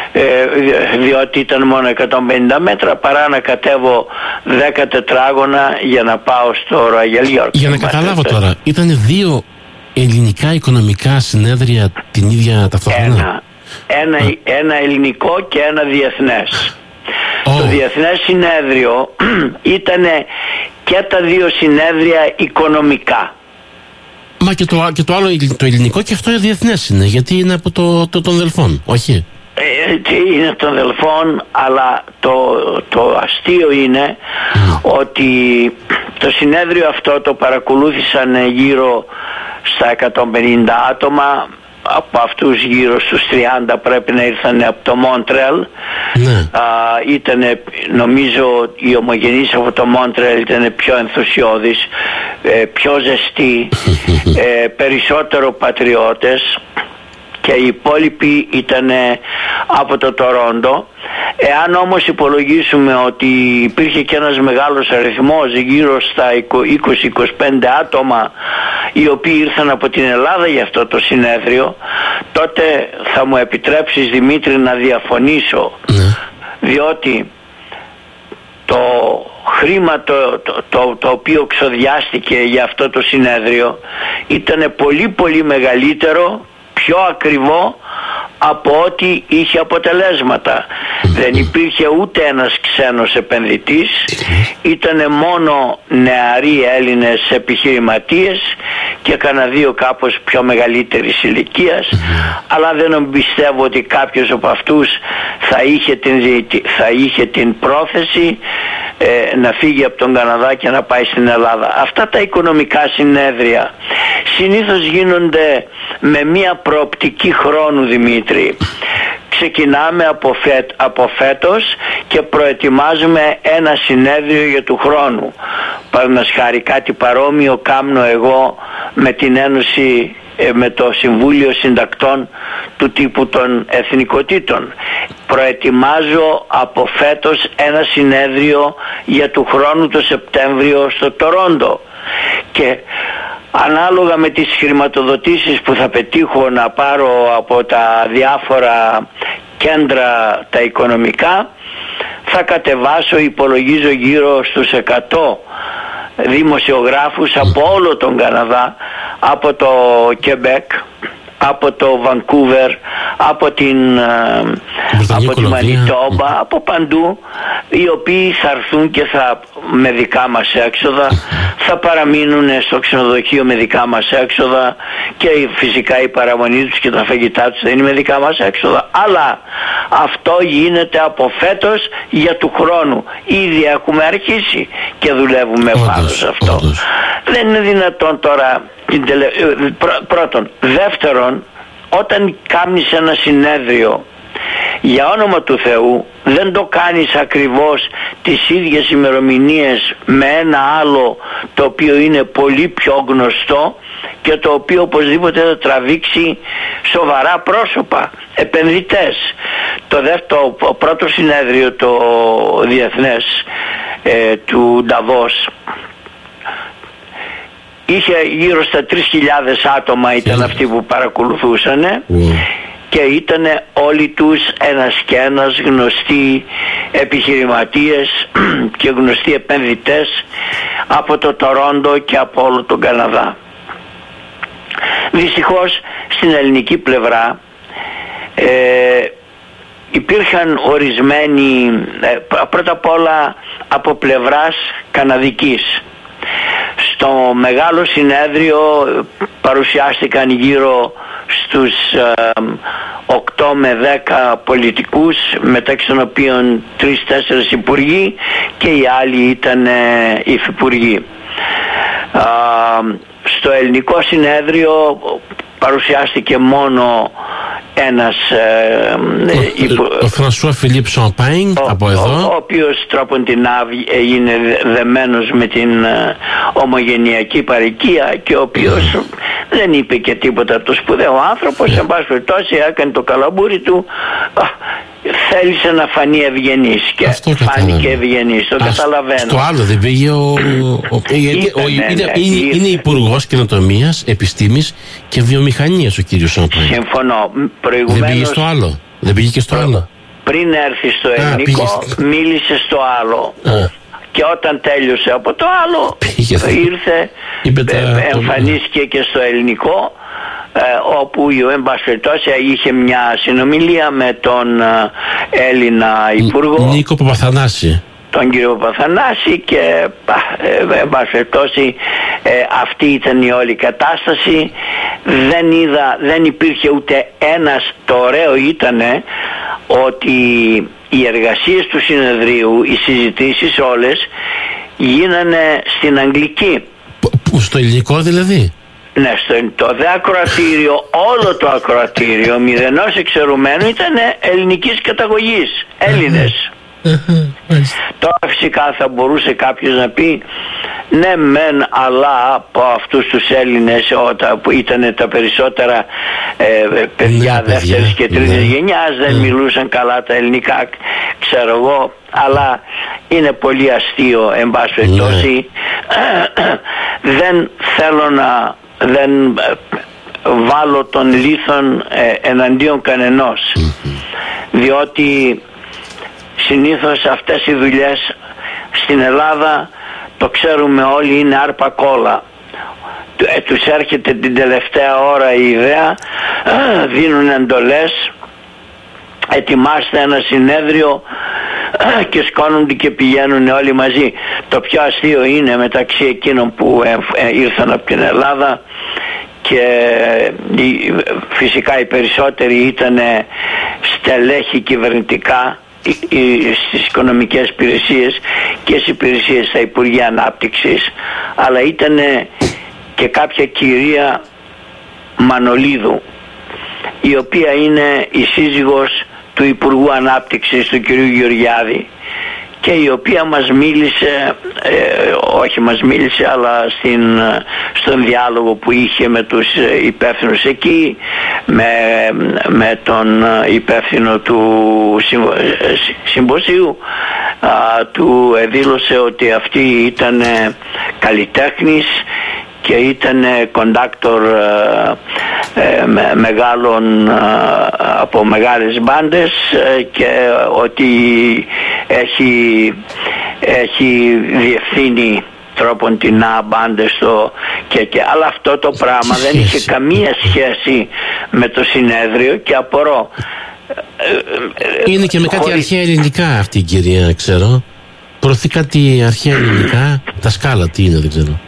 διότι ήταν μόνο 150 μέτρα, παρά να κατέβω 10 τετράγωνα για να πάω στο Royal York. Για να καταλάβω τώρα, ήταν 2 ελληνικά οικονομικά συνέδρια την ίδια ταυτόχρονα? Ένα ελληνικό και ένα διεθνές. Το Διεθνές Συνέδριο ήταν και τα 2 συνέδρια οικονομικά. Μα και το άλλο, το ελληνικό, και αυτό διεθνές είναι, γιατί είναι από των Δελφών, όχι? Είναι των Δελφών, αλλά το αστείο είναι ότι το συνέδριο αυτό το παρακολούθησαν γύρω στα 150 άτομα. Από αυτούς γύρω στους 30 πρέπει να ήρθαν από το Μόντρεαλ. Ήτανε, νομίζω, οι ομογενείς από το Μόντρεαλ ήταν πιο ενθουσιώδεις, πιο ζεστοί, περισσότερο πατριώτες, και οι υπόλοιποι ήταν από το Τορόντο. Εάν όμως υπολογίσουμε ότι υπήρχε και ένας μεγάλος αριθμός, γύρω στα 20-25 άτομα, οι οποίοι ήρθαν από την Ελλάδα για αυτό το συνέδριο, τότε θα μου επιτρέψεις, Δημήτρη, να διαφωνήσω, διότι το χρήμα το οποίο ξοδιάστηκε για αυτό το συνέδριο ήταν πολύ πολύ μεγαλύτερο, πιο ακριβό από ό,τι είχε αποτελέσματα. Δεν υπήρχε ούτε ένας ξένος επενδυτής, ήτανε μόνο νεαροί Έλληνες επιχειρηματίες και κανένα 2 κάπως πιο μεγαλύτερης ηλικίας, αλλά δεν πιστεύω ότι κάποιος από αυτούς θα είχε την πρόθεση να φύγει από τον Καναδά και να πάει στην Ελλάδα. Αυτά τα οικονομικά συνέδρια συνήθως γίνονται με μία προοπτική χρόνου, Δημήτρη. Ξεκινάμε από φέτος και προετοιμάζουμε ένα συνέδριο για του χρόνου. Παραδείγματος χάρη, κάτι παρόμοιο κάνω εγώ με την Ένωση, με το Συμβούλιο Συντακτών του τύπου των Εθνικοτήτων. Προετοιμάζω από φέτος ένα συνέδριο για του χρόνου το Σεπτέμβριο στο Τορόντο, και ανάλογα με τις χρηματοδοτήσεις που θα πετύχω να πάρω από τα διάφορα κέντρα τα οικονομικά, θα κατεβάσω, υπολογίζω, γύρω στους 100 δημοσιογράφους από όλο τον Καναδά, από το Κεμπέκ, από το Βανκούβερ, από τη Μανιτόμπα, από παντού, οι οποίοι θα έρθουν και με δικά μας έξοδα θα παραμείνουν στο ξενοδοχείο με δικά μας έξοδα, και φυσικά η παραμονή τους και τα φαγητά τους θα είναι με δικά μας έξοδα. Αλλά αυτό γίνεται από φέτος για του χρόνου. Ήδη έχουμε αρχίσει και δουλεύουμε πάνω σε αυτό. Δεν είναι δυνατόν τώρα, πρώτον. Δεύτερον, όταν κάνεις ένα συνέδριο, για όνομα του Θεού, δεν το κάνεις ακριβώς τις ίδιες ημερομηνίες με ένα άλλο το οποίο είναι πολύ πιο γνωστό και το οποίο οπωσδήποτε θα τραβήξει σοβαρά πρόσωπα, επενδυτές. Το πρώτο συνέδριο, το διεθνές του Νταβός, είχε γύρω στα 3.000 άτομα ήταν αυτοί που παρακολουθούσαν και ήταν όλοι τους ένας και ένας γνωστοί επιχειρηματίες και γνωστοί επενδυτές από το Τορόντο και από όλο τον Καναδά. Δυστυχώς στην ελληνική πλευρά υπήρχαν ορισμένοι, πρώτα απ' όλα από πλευράς καναδικής. Στο μεγάλο συνέδριο παρουσιάστηκαν γύρω στους 8 με 10 πολιτικούς, μεταξύ των οποίων 3-4 υπουργοί και οι άλλοι ήταν υφυπουργοί. Στο ελληνικό συνέδριο παρουσιάστηκε μόνο ένας ο Φρανσουά Φιλίπ Σαμπάιν από εδώ, ο οποίος τρόποντινά έγινε δεμένος με την ομογενειακή παροικία και ο οποίος δεν είπε και τίποτα από το σπουδαίο άνθρωπος. Εν πάση περιπτώσει έκανε το καλαμπούρι του, θέλησε να φανεί ευγενής και φάνηκε ευγενής, το καταλαβαίνω. Στο άλλο δεν πήγε είναι υπουργός καινοτομίας, επιστήμης και βιομηχανίας ο κύριος Σαμπάιν. Συμφωνώ. Προηγουμένως, δεν πήγε στο άλλο, δεν πήγε και στο άλλο. Πριν έρθει στο ελληνικό μίλησε στο άλλο. Και όταν τέλειωσε από το άλλο ήρθε, εμφανίστηκε και στο ελληνικό, όπου εν πάση περιπτώσει είχε μια συνομιλία με τον Έλληνα υπουργό Νίκο Παπαθανάση, τον κύριο Παπαθανάση, και εν πάση περιπτώσει αυτή ήταν η όλη κατάσταση. Δεν υπήρχε ούτε ένας. Το ωραίο ήτανε ότι οι εργασίες του συνεδρίου, οι συζητήσεις όλες γίνανε στην αγγλική. Στο ελληνικό δηλαδή? Ναι, το δε ακροατήριο, όλο το ακροατήριο μηδενός εξαιρουμένου ήταν ελληνικής καταγωγής, Έλληνες. Τώρα φυσικά θα μπορούσε κάποιος να πει ναι μεν, αλλά από αυτούς τους Έλληνες που ήταν τα περισσότερα παιδιά δεύτερης και τρίτης γενιάς δεν μιλούσαν καλά τα ελληνικά, ξέρω εγώ, αλλά είναι πολύ αστείο εν πάση περιπτώσει. Δεν θέλω να βάλω τον λίθον εναντίον κανενός, διότι συνήθως αυτές οι δουλειές στην Ελλάδα, το ξέρουμε όλοι, είναι άρπα κόλλα. Τους έρχεται την τελευταία ώρα η ιδέα, δίνουν εντολές, ετοιμάστε ένα συνέδριο και σκόνονται και πηγαίνουν όλοι μαζί. Το πιο αστείο είναι μεταξύ εκείνων που ήρθαν από την Ελλάδα, και φυσικά οι περισσότεροι ήταν στελέχη κυβερνητικά στις οικονομικές υπηρεσίες και στις υπηρεσίες στα Υπουργεία Ανάπτυξης, αλλά ήταν και κάποια κυρία Μανολίδου, η οποία είναι η σύζυγος του Υπουργού Ανάπτυξης του κυρίου Γεωργιάδη, και η οποία μας μίλησε, όχι μας μίλησε, αλλά στον διάλογο που είχε με τους υπεύθυνους εκεί, με τον υπεύθυνο του συμποσίου, του δήλωσε ότι αυτή ήταν καλλιτέχνης και ήταν κοντάκτορ μεγάλων, από μεγάλες μπάντες, και ότι έχει διευθύνει τρόποντινά μπάντες αλλά αυτό το πράγμα δεν είχε καμία σχέση με το συνέδριο, και απορώ. Είναι και με κάτι αρχαία ελληνικά αυτή η κυρία, ξέρω. Προωθεί κάτι αρχαία ελληνικά. Τα σκάλα τι είναι, δεν ξέρω.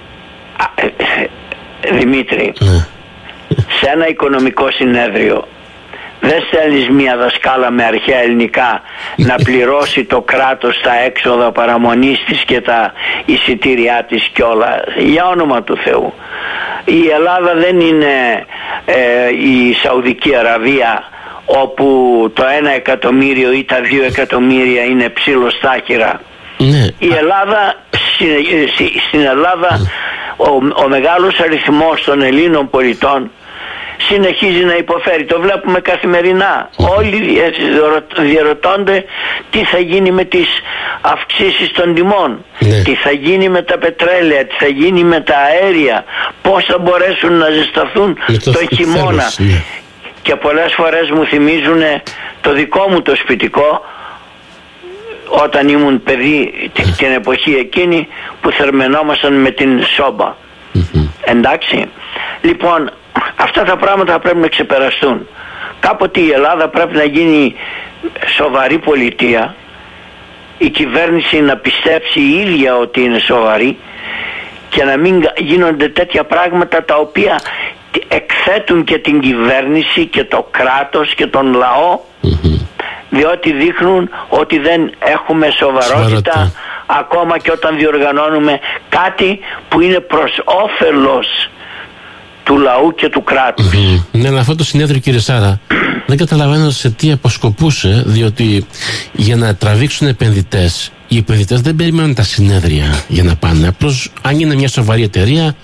Δημήτρη, σε ένα οικονομικό συνέδριο δεν στέλνεις μια δασκάλα με αρχαία ελληνικά να πληρώσει το κράτος τα έξοδα παραμονής της και τα εισιτήριά της και όλα. Για όνομα του Θεού. Η Ελλάδα δεν είναι η Σαουδική Αραβία, όπου το 1 εκατομμύριο ή τα 2 εκατομμύρια είναι ψιλοστάχυρα. Ναι. Η Ελλάδα, στην Ελλάδα ο μεγάλος αριθμός των Ελλήνων πολιτών συνεχίζει να υποφέρει. Το βλέπουμε καθημερινά. Όλοι διαρωτώνται τι θα γίνει με τις αυξήσεις των τιμών, τι θα γίνει με τα πετρέλαια, τι θα γίνει με τα αέρια, πώς θα μπορέσουν να ζεσταθούν τον χειμώνα. Και πολλές φορές μου θυμίζουν το δικό μου το σπιτικό, όταν ήμουν παιδί, την εποχή εκείνη που θερμαινόμασταν με την σόμπα. Εντάξει. Λοιπόν, αυτά τα πράγματα πρέπει να ξεπεραστούν. Κάποτε η Ελλάδα πρέπει να γίνει σοβαρή πολιτεία, η κυβέρνηση να πιστέψει η ίδια ότι είναι σοβαρή και να μην γίνονται τέτοια πράγματα τα οποία εκθέτουν και την κυβέρνηση και το κράτος και τον λαό, διότι δείχνουν ότι δεν έχουμε σοβαρότητα ακόμα και όταν διοργανώνουμε κάτι που είναι προς όφελος του λαού και του κράτους. Ναι, αλλά αυτό το συνέδριο, κύριε Σάρα, δεν καταλαβαίνω σε τι αποσκοπούσε, διότι για να τραβήξουν επενδυτές, οι επενδυτές δεν περιμένουν τα συνέδρια για να πάνε. Απλώς αν είναι μια σοβαρή εταιρεία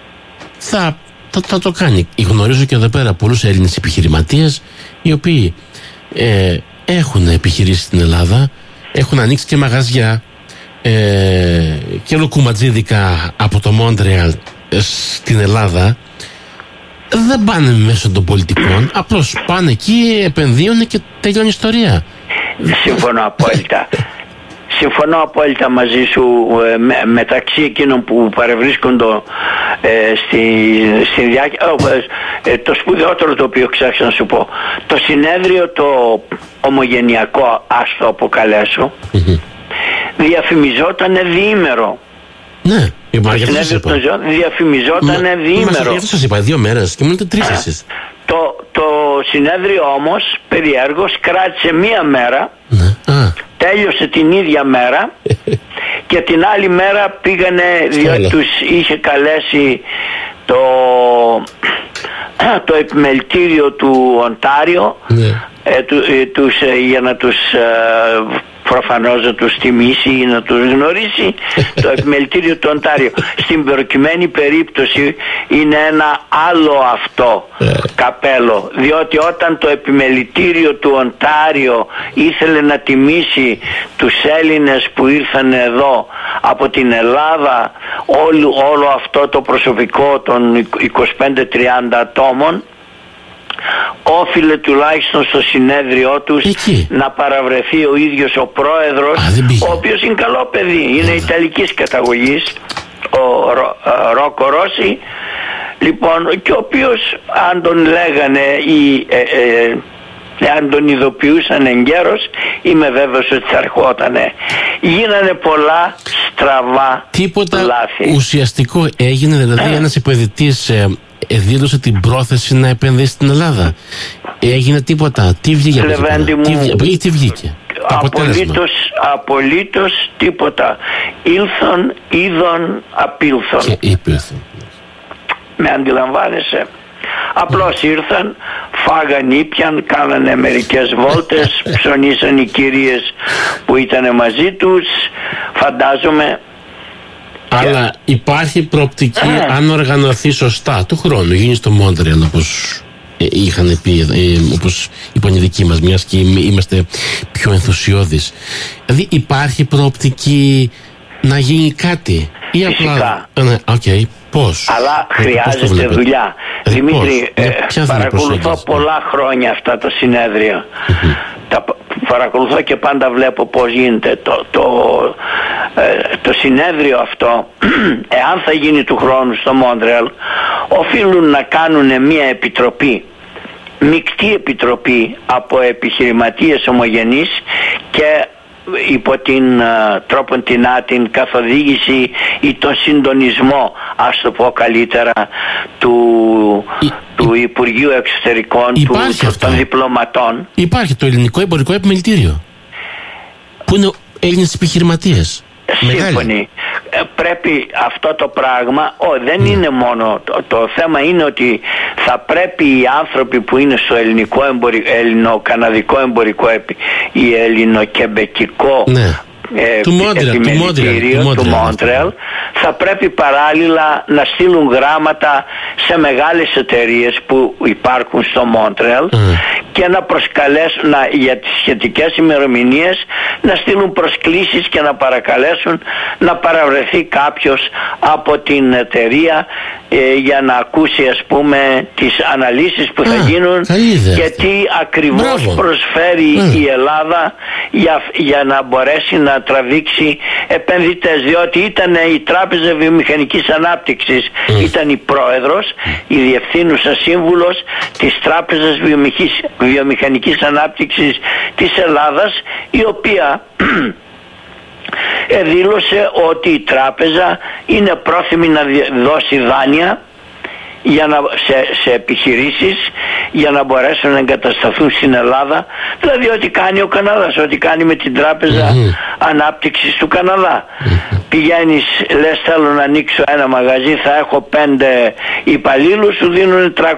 θα το κάνει. Γνωρίζω και εδώ πέρα πολλούς Έλληνες επιχειρηματίες οι οποίοι έχουν επιχειρήσει στην Ελλάδα, έχουν ανοίξει και μαγαζιά και λουκουματζίδικα από το Μόντρεαλ στην Ελλάδα. Δεν πάνε μέσω των πολιτικών, απλώς πάνε εκεί, επενδύουν και τελειώνει η ιστορία. Συμφωνώ απόλυτα. Συμφωνώ απόλυτα μαζί σου, μεταξύ εκείνων που παρευρίσκονται στη διάρκεια. Το σπουδαιότερο το οποίο ξέχασα να σου πω, το συνέδριο το ομογενειακό, ας το αποκαλέσω, διαφημιζότανε διήμερο. Ναι, διαφημιζότανε διήμερο. Αυτό σας είπα, 2 μέρες και μείνετε 3 εσείς. Το συνέδριο όμως περιέργως κράτησε 1 μέρα, τέλειωσε την ίδια μέρα και την άλλη μέρα πήγανε, διότι τους είχε καλέσει το επιμελητήριο του Οντάριο για να τους προφανώς να τους τιμήσει ή να τους γνωρίσει το επιμελητήριο του Οντάριο. Στην προκειμένη περίπτωση είναι ένα άλλο αυτό καπέλο, διότι όταν το επιμελητήριο του Οντάριο ήθελε να τιμήσει τους Έλληνες που ήρθαν εδώ από την Ελλάδα, όλο αυτό το προσωπικό των 25-30 ατόμων, όφιλε τουλάχιστον στο συνέδριό τους να παραβρεθεί ο ίδιος ο πρόεδρος, ο οποίος είναι καλό παιδί, είναι ιταλικής καταγωγής, ο Ρόκο Ρώση, λοιπόν, και ο οποίος αν τον λέγανε αν τον ειδοποιούσαν εγκαίρος, είμαι βέβαιος ότι θα ερχότανε. Γίνανε πολλά στραβά τίποτα λάθη. Ουσιαστικό έγινε, δηλαδή ένας επενδυτής δήλωσε την πρόθεση να επενδύσει στην Ελλάδα. Έγινε τίποτα? Τι βγήκε? Τι βγήκε? Απολύτως τίποτα. Ήλθον, είδον, απήλθον. Και ήλθον. Με αντιλαμβάνεσαι? Απλώς ήρθαν, φάγαν, ήπιαν, κάνανε μερικές βόλτες, ψωνίσαν οι κυρίες που ήταν μαζί τους, φαντάζομαι. Αλλά υπάρχει προοπτική, αν οργανωθεί σωστά, του χρόνου γίνει στο Μόντρεαλ, όπως είχαν πει, όπως είπαν οι δικοί μας, μιας και είμαστε πιο ενθουσιώδεις. Δηλαδή υπάρχει προοπτική να γίνει κάτι? Ή φυσικά. Απλά, πώς? Αλλά χρειάζεται δουλειά. Δημήτρη, παρακολουθώ πολλά χρόνια αυτά τα συνέδρια. Τα παρακολουθώ και πάντα βλέπω πώς γίνεται το συνέδριο αυτό. Εάν θα γίνει του χρόνου στο Μόντρεαλ, οφείλουν να κάνουν μια επιτροπή, μεικτή επιτροπή από επιχειρηματίες ομογενείς και υπό την την καθοδήγηση ή τον συντονισμό, ας το πω καλύτερα, του Υπουργείου Εξωτερικών, των διπλωματών. Υπάρχει το Ελληνικό Εμπορικό Επιμελητήριο που είναι Έλληνες επιχειρηματίες. Σύμφωνοι. πρέπει αυτό το πράγμα, δεν είναι μόνο το θέμα, είναι ότι θα πρέπει οι άνθρωποι που είναι στο ελληνο-καναδικό εμπορικό ή ελληνο-κεμπεκικό επιμελητήριο του Μόντρεαλ, θα πρέπει παράλληλα να στείλουν γράμματα σε μεγάλες εταιρείες που υπάρχουν στο Μόντρεαλ και να προσκαλέσουν για τις σχετικές ημερομηνίες, να στείλουν προσκλήσεις και να παρακαλέσουν να παραβρεθεί κάποιος από την εταιρεία για να ακούσει, ας πούμε, τις αναλύσεις που θα γίνουν και τι ακριβώς προσφέρει η Ελλάδα για να μπορέσει να τραβήξει επενδυτές, διότι ήταν η Τράπεζα Βιομηχανικής Ανάπτυξης, ήταν η πρόεδρος, η διευθύνουσα σύμβουλος της Τράπεζας Βιομηχανικής Ανάπτυξης της Ελλάδας, η οποία δήλωσε ότι η τράπεζα είναι πρόθυμη να δώσει δάνεια σε επιχειρήσεις για να μπορέσουν να εγκατασταθούν στην Ελλάδα, δηλαδή ό,τι κάνει ο Καναδάς, ό,τι κάνει με την Τράπεζα Ανάπτυξης του Καναδά. Πηγαίνεις, λες θέλω να ανοίξω ένα μαγαζί, θα έχω 5 υπαλλήλους, σου δίνουν $300,000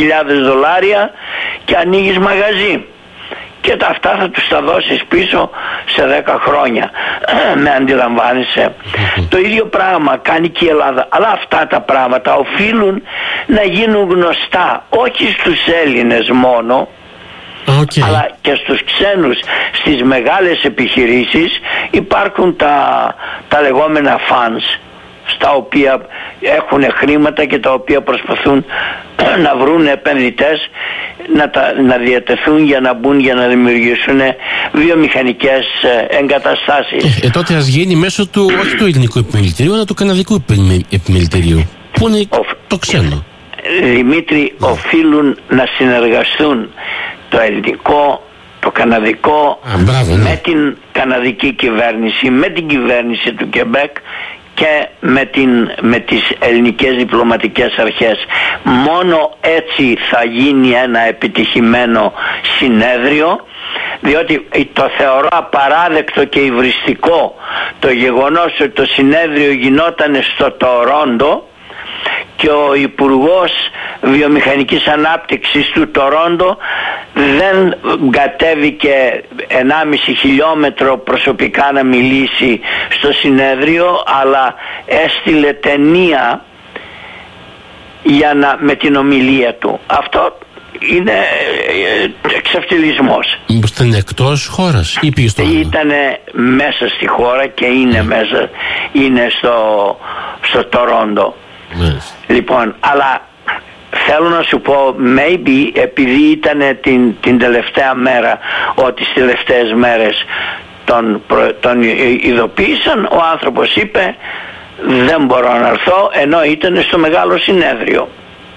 και ανοίγεις μαγαζί και αυτά θα τους τα δώσεις πίσω σε 10 χρόνια. Με αντιλαμβάνεσαι? Το ίδιο πράγμα κάνει και η Ελλάδα. Αλλά αυτά τα πράγματα οφείλουν να γίνουν γνωστά όχι στους Έλληνες μόνο, αλλά και στους ξένους. Στις μεγάλες επιχειρήσεις υπάρχουν τα λεγόμενα funds, στα οποία έχουν χρήματα και τα οποία προσπαθούν να βρουν επενδυτές να διατεθούν για να μπουν, για να δημιουργήσουν βιομηχανικές εγκαταστάσεις. Τότε ας γίνει μέσω του, όχι του ελληνικού επιμελητηρίου, αλλά του καναδικού επιμελητηρίου, που είναι το ξένο. Δημήτρη, οφείλουν να συνεργαστούν το ελληνικό, το καναδικό, με την καναδική κυβέρνηση, με την κυβέρνηση του Κεμπέκ και με τις ελληνικές διπλωματικές αρχές. Μόνο έτσι θα γίνει ένα επιτυχημένο συνέδριο, διότι το θεωρώ απαράδεκτο και υβριστικό το γεγονός ότι το συνέδριο γινόταν στο Τορόντο και ο Υπουργός Βιομηχανικής Ανάπτυξης του Τορόντο δεν κατέβηκε 1,5 χιλιόμετρο προσωπικά να μιλήσει στο συνέδριο, αλλά έστειλε ταινία με την ομιλία του. Αυτό είναι εξευτελισμός. Μήπως ήταν εκτός χώρας ή πήγε στο άλλο? Ήτανε μέσα στη χώρα και είναι στο Τορόντο. Λοιπόν, αλλά θέλω να σου πω, maybe επειδή ήταν την τελευταία μέρα, ότι στις τελευταίες μέρες τον ειδοποίησαν, ο άνθρωπος είπε δεν μπορώ να έρθω, ενώ ήταν στο μεγάλο συνέδριο.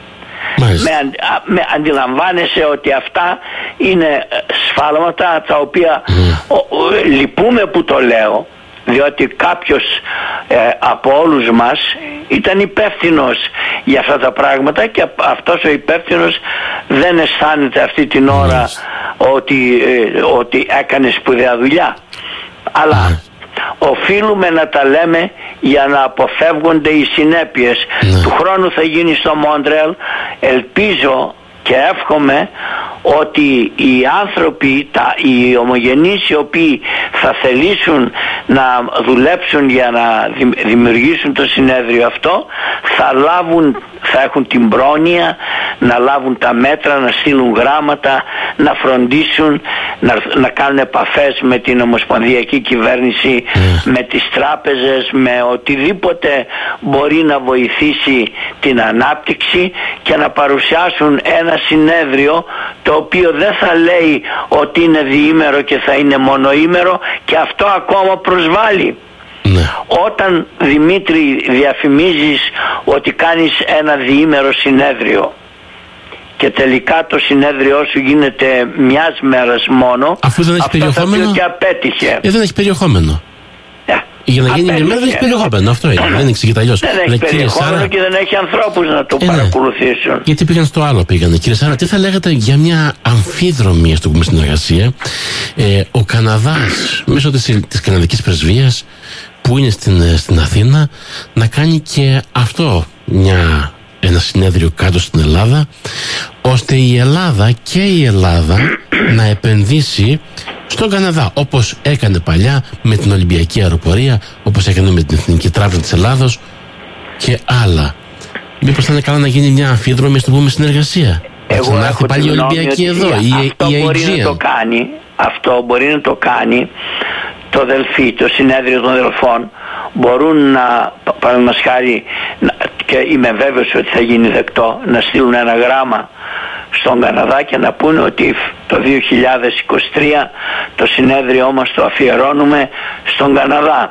Αντιλαμβάνεσαι ότι αυτά είναι σφάλματα τα οποία λυπούμε που το λέω, διότι κάποιος από όλους μας ήταν υπεύθυνος για αυτά τα πράγματα και αυτός ο υπεύθυνος δεν αισθάνεται αυτή την ώρα ότι έκανε σπουδαία δουλειά. Αλλά οφείλουμε να τα λέμε για να αποφεύγονται οι συνέπειες. Του χρόνου θα γίνει στο Μόντρεαλ. Ελπίζω και εύχομαι ότι οι άνθρωποι, οι ομογενείς οι οποίοι θα θελήσουν να δουλέψουν για να δημιουργήσουν το συνέδριο αυτό, θα έχουν την πρόνοια να λάβουν τα μέτρα, να στείλουν γράμματα, να φροντίσουν, να κάνουν επαφές με την ομοσπονδιακή κυβέρνηση, με τις τράπεζες, με οτιδήποτε μπορεί να βοηθήσει την ανάπτυξη και να παρουσιάσουν ένα συνέδριο το οποίο δεν θα λέει ότι είναι διήμερο και θα είναι μονοήμερο, και αυτό ακόμα προσβάλλει. Όταν, Δημήτρη, διαφημίζεις ότι κάνεις ένα διήμερο συνέδριο και τελικά το συνέδριό σου γίνεται μιας μέρας μόνο, αφού δεν έχει περιεχόμενο, και απέτυχε. Δεν έχει περιεχόμενο. Για να γίνει μια μέρα δεν έχει περιεχόμενο. Αυτό είναι. Δεν εξηγείται αλλιώς. Δεν έχει περιεχόμενο και δεν έχει ανθρώπους να το παρακολουθήσουν. Γιατί πήγαν στο άλλο, πήγανε. Κύριε Σάρα, τι θα λέγατε για μια αμφίδρομη, ας το πούμε, συνεργασία? Ο Καναδάς, μέσω της καναδικής πρεσβείας, που είναι στην Αθήνα να κάνει και αυτό ένα συνέδριο κάτω στην Ελλάδα, ώστε η Ελλάδα να επενδύσει στον Καναδά, όπως έκανε παλιά με την Ολυμπιακή Αεροπορία, όπως έκανε με την Εθνική Τράπεζα της Ελλάδος και άλλα. Μήπως θα είναι καλά να γίνει μια αμφίδρομη, ας το πούμε, συνεργασία? Εγώ να έρθει πάλι η Ολυμπιακή εδώ, αυτό μπορεί να το κάνει το Δελφή, το συνέδριο των Δελφών. Μπορούν να, παραδείγματος χάρη, και είμαι βέβαιος ότι θα γίνει δεκτό, να στείλουν ένα γράμμα στον Καναδά και να πούνε ότι το 2023 το συνέδριο μας το αφιερώνουμε στον Καναδά.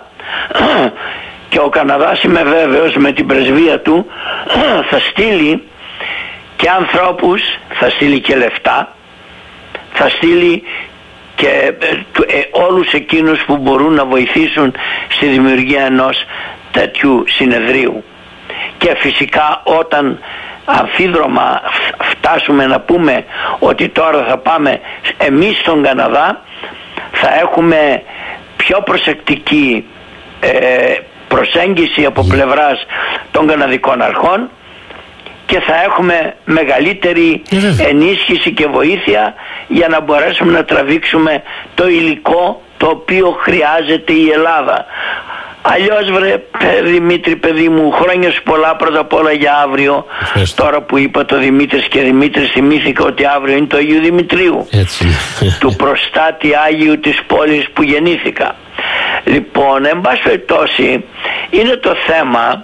Και ο Καναδάς, είμαι βέβαιος, με την πρεσβεία του θα στείλει και ανθρώπους, θα στείλει και λεφτά, θα στείλει και όλους εκείνους που μπορούν να βοηθήσουν στη δημιουργία ενός τέτοιου συνεδρίου. Και φυσικά όταν αμφίδρομα φτάσουμε να πούμε ότι τώρα θα πάμε εμείς στον Καναδά, θα έχουμε πιο προσεκτική προσέγγιση από πλευράς των καναδικών αρχών και θα έχουμε μεγαλύτερη ενίσχυση και βοήθεια για να μπορέσουμε να τραβήξουμε το υλικό το οποίο χρειάζεται η Ελλάδα. Αλλιώς, βρε Δημήτρη, παιδί μου, χρόνια σου πολλά, πρώτα απ' όλα για αύριο. Τώρα που είπα το Δημήτρης και Δημήτρης, θυμήθηκα ότι αύριο είναι το Αγίου Δημητρίου, του προστάτη Άγιου της πόλης που γεννήθηκα. Λοιπόν, εν πάση περιπτώσει, είναι το θέμα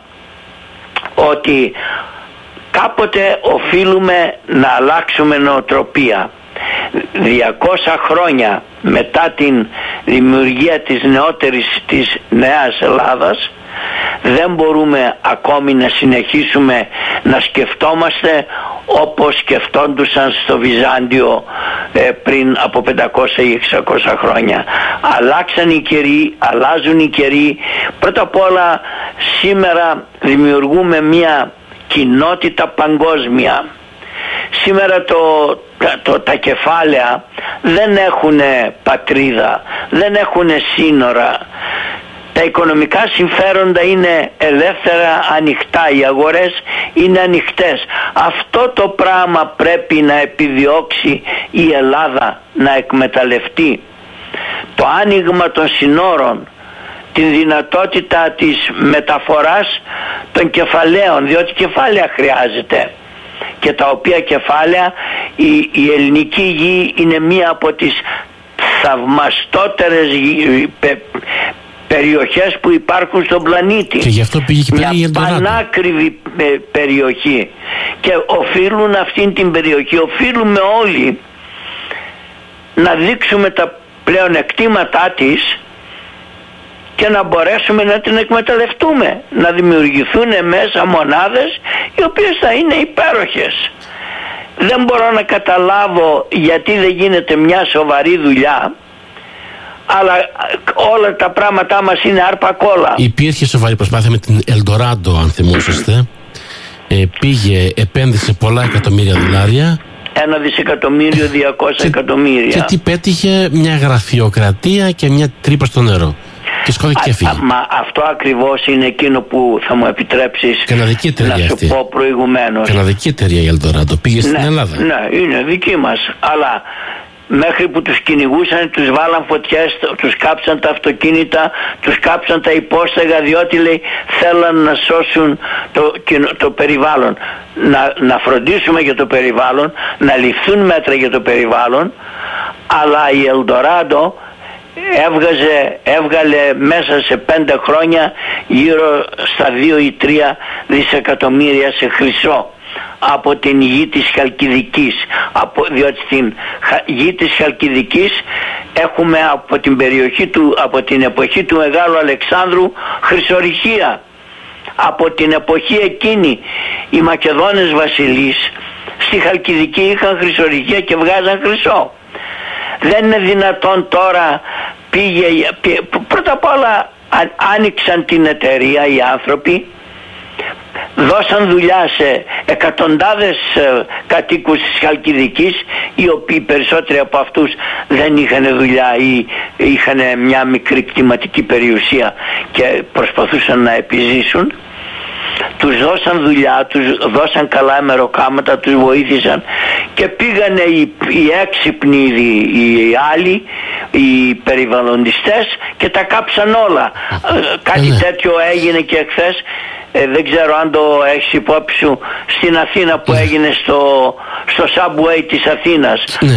ότι κάποτε οφείλουμε να αλλάξουμε νοοτροπία. 200 χρόνια μετά την δημιουργία της της νέας Ελλάδας δεν μπορούμε ακόμη να συνεχίσουμε να σκεφτόμαστε όπως σκεφτόντουσαν στο Βυζάντιο πριν από 500 ή 600 χρόνια. Αλλάξαν οι καιροί, αλλάζουν οι καιροί. Πρώτα απ' όλα σήμερα δημιουργούμε μια κοινότητα παγκόσμια. Σήμερα τα κεφάλαια δεν έχουν πατρίδα, δεν έχουν σύνορα. Τα οικονομικά συμφέροντα είναι ελεύθερα ανοιχτά, οι αγορές είναι ανοιχτές. Αυτό το πράγμα πρέπει να επιδιώξει η Ελλάδα να εκμεταλλευτεί. Το άνοιγμα των συνόρων, την δυνατότητα της μεταφοράς των κεφαλαίων, διότι κεφάλαια χρειάζεται, και τα οποία κεφάλαια η ελληνική γη είναι μία από τις θαυμαστότερες περιοχές που υπάρχουν στον πλανήτη. Και γι' αυτό πήγε και πέρα η Ελντοράντο. Μια πανάκριβη περιοχή. Και οφείλουν αυτήν την περιοχή, οφείλουμε όλοι να δείξουμε τα πλεονεκτήματά της και να μπορέσουμε να την εκμεταλλευτούμε, να δημιουργηθούν μέσα μονάδες οι οποίες θα είναι υπέροχες. Δεν μπορώ να καταλάβω γιατί δεν γίνεται μια σοβαρή δουλειά, αλλά όλα τα πράγματά μας είναι άρπα κόλλα. Υπήρχε σοβαρή προσπάθεια με την Ελντοράντο, αν θυμόσαστε. Πήγε, επένδυσε πολλά εκατομμύρια δολάρια. 1 δισεκατομμύριο, 200 εκατομμύρια. Και τι πέτυχε? Μια γραφειοκρατία και μια τρύπα στο νερό. Και σκόθηκε και έφυγε. Μα αυτό ακριβώς είναι εκείνο που θα μου επιτρέψεις να σου πω προηγουμένως. Καναδική εταιρεία η Ελντοράντο. Πήγε στην Ελλάδα. Ναι, είναι δική μας. Αλλά μέχρι που τους κυνηγούσαν, τους βάλαν φωτιές, τους κάψαν τα αυτοκίνητα, τους κάψαν τα υπόστεγα, διότι λέει θέλαν να σώσουν το περιβάλλον. Να φροντίσουμε για το περιβάλλον, να ληφθούν μέτρα για το περιβάλλον, αλλά η Ελντοράντο έβγαλε μέσα σε 5 χρόνια γύρω στα 2 ή 3 δισεκατομμύρια σε χρυσό από την γη της Χαλκιδικής, διότι στην γη της Χαλκιδικής έχουμε από την εποχή του Μεγάλου Αλεξάνδρου χρυσορυχία. Από την εποχή εκείνη οι Μακεδόνες βασιλείς στη Χαλκιδική είχαν χρυσορυχία και βγάζαν χρυσό. Δεν είναι δυνατόν τώρα πρώτα απ' όλα άνοιξαν την εταιρεία οι άνθρωποι, δώσαν δουλειά σε εκατοντάδες κατοίκους της Χαλκιδικής, οι οποίοι περισσότεροι από αυτούς δεν είχαν δουλειά ή είχαν μια μικρή κτηματική περιουσία και προσπαθούσαν να επιζήσουν. Τους δώσαν δουλειά, τους δώσαν καλά ημεροκάματα, τους βοήθησαν και πήγανε οι έξυπνοι, οι άλλοι, οι περιβαλλοντιστές και τα κάψαν όλα. Κάτι τέτοιο έγινε και εχθές. Δεν ξέρω αν το έχεις υπόψη σου, στην Αθήνα που έγινε στο subway της Αθήνας.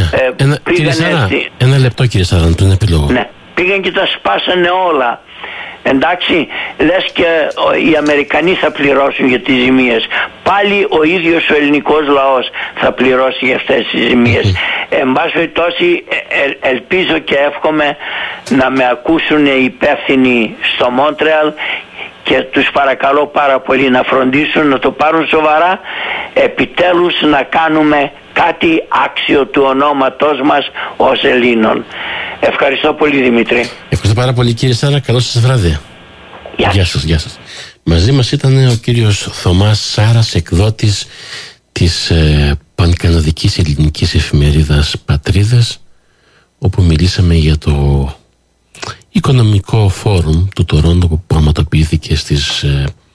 Ένα λεπτό κύριε Σάρα, τον επιλογό. Ναι, πήγαν και τα σπάσανε όλα. Εντάξει, λες και οι Αμερικανοί θα πληρώσουν για τις ζημίες. Πάλι ο ίδιος ο ελληνικός λαός θα πληρώσει για αυτές τις ζημίες. Εν πάση περιπτώσει, ελπίζω και εύχομαι να με ακούσουν οι υπεύθυνοι στο Μόντρεαλ και τους παρακαλώ πάρα πολύ να φροντίσουν, να το πάρουν σοβαρά, επιτέλους να κάνουμε κάτι άξιο του ονόματός μας ως Ελλήνων. Ευχαριστώ πολύ, Δημήτρη. Ευχαριστώ πάρα πολύ, κύριε Σάρα. Καλό σας βράδυ. Γεια σας. Μαζί μας ήταν ο κύριος Θωμάς Σάρας, εκδότης της πανκαναδικής ελληνικής εφημερίδας Πατρίδες, όπου μιλήσαμε για το οικονομικό φόρουμ του Τορόντο που πραγματοποιήθηκε στις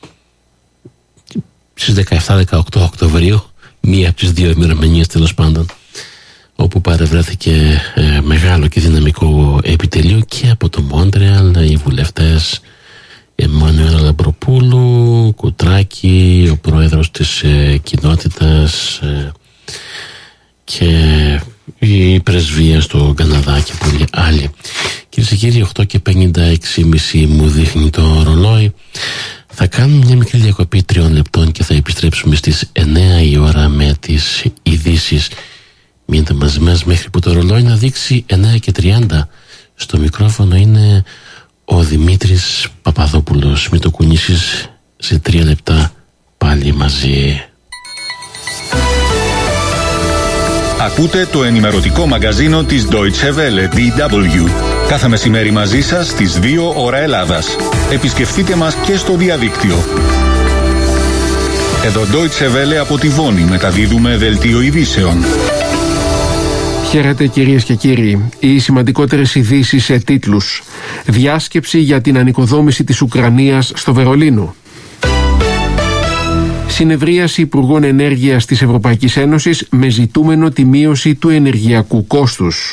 17-18 Οκτωβρίου, μία από τις δύο ημερομηνίες τέλος πάντων, όπου παρευρέθηκε μεγάλο και δυναμικό επιτελείο και από το Μόντρεαλ, οι βουλευτές Εμμανουέλα Λαμπροπούλου, Κουτράκη, ο πρόεδρος της κοινότητας και η πρεσβεία στο Καναδά και πολλοί άλλοι. Κυρίες και κύριοι, 8:56 μου δείχνει το ρολόι. Θα κάνουμε μια μικρή διακοπή 3 λεπτών και θα επιστρέψουμε στις 9 η ώρα με τις ειδήσεις. Μείνετε μαζί μας μέχρι που το ρολόι να δείξει 9:30. Στο μικρόφωνο είναι ο Δημήτρης Παπαδόπουλος. Μην το κουνήσεις, σε 3 λεπτά πάλι μαζί. Ακούτε το ενημερωτικό μαγκαζίνο της Deutsche Welle, DW. Κάθε μεσημέρι μαζί σας στις 2 ώρα Ελλάδας. Επισκεφτείτε μας και στο διαδίκτυο. Εδώ Deutsche Welle από τη Βόνη μεταδίδουμε δελτίο ειδήσεων. Χαίρετε κυρίες και κύριοι. Οι σημαντικότερες ειδήσεις σε τίτλους. Διάσκεψη για την ανοικοδόμηση της Ουκρανίας στο Βερολίνο. Συνεδρίαση Υπουργών Ενέργειας της Ευρωπαϊκής Ένωσης με ζητούμενο τη μείωση του ενεργειακού κόστους.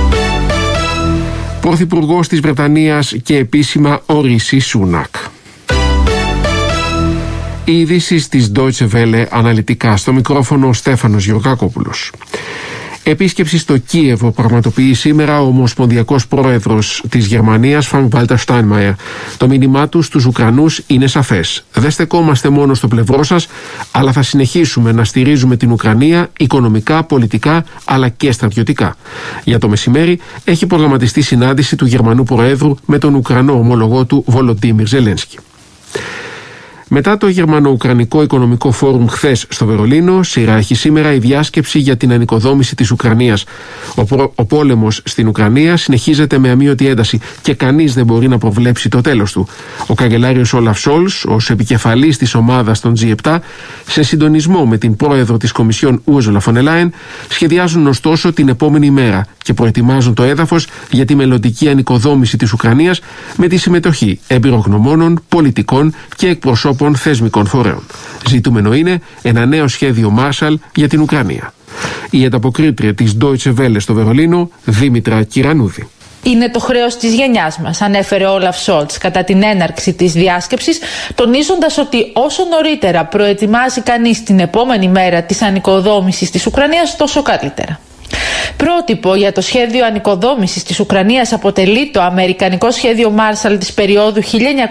Πρωθυπουργός της Βρετανίας και επίσημα ο Ρισί Σούνακ. Οι ειδήσεις της Deutsche Welle αναλυτικά, στο μικρόφωνο ο Στέφανος Γεωργάκοπουλος. Επίσκεψη στο Κίεβο πραγματοποιεί σήμερα ο Ομοσπονδιακός Πρόεδρος της Γερμανίας, Φρανκ Βάλτερ Στάινμαϊερ. Το μήνυμά του στους Ουκρανούς είναι σαφές. Δεν στεκόμαστε μόνο στο πλευρό σας, αλλά θα συνεχίσουμε να στηρίζουμε την Ουκρανία οικονομικά, πολιτικά αλλά και στρατιωτικά. Για το μεσημέρι έχει προγραμματιστεί συνάντηση του Γερμανού Προέδρου με τον Ουκρανό ομολογό του Βολοντίμιρ Ζελένσκι. Μετά το Γερμανο-Ουκρανικό Οικονομικό Φόρουμ χθες στο Βερολίνο, σειρά έχει σήμερα η διάσκεψη για την ανοικοδόμηση της Ουκρανίας. Ο πόλεμος στην Ουκρανία συνεχίζεται με αμείωτη ένταση και κανείς δεν μπορεί να προβλέψει το τέλος του. Ο καγκελάριος Όλαφ Σόλτς, ως επικεφαλής της ομάδας των G7, σε συντονισμό με την πρόεδρο της Κομισιόν Ούρσουλα φον ντερ Λάιεν, σχεδιάζουν ωστόσο την επόμενη μέρα και προετοιμάζουν το έδαφος για τη μελλοντική ανοικοδόμηση της Ουκρανίας με τη συμμετοχή εμπειρογνωμόνων, πολιτικών και εκπροσώπων θεσμικών φορέων. Ζητούμενο είναι ένα νέο σχέδιο Marshall για την Ουκρανία. Η ανταποκρίτρια της Deutsche Welle στο Βερολίνο, Δήμητρα Κυρανούδη. Είναι το χρέος της γενιάς μας, ανέφερε ο Όλαφ Σόλτς κατά την έναρξη της διάσκεψης, τονίζοντας ότι όσο νωρίτερα προετοιμάζει κανείς την επόμενη μέρα της ανοικοδόμησης της Ουκρανίας, τόσο καλύτερα. Πρότυπο για το σχέδιο ανοικοδόμησης της Ουκρανίας αποτελεί το αμερικανικό σχέδιο Marshall της περίοδου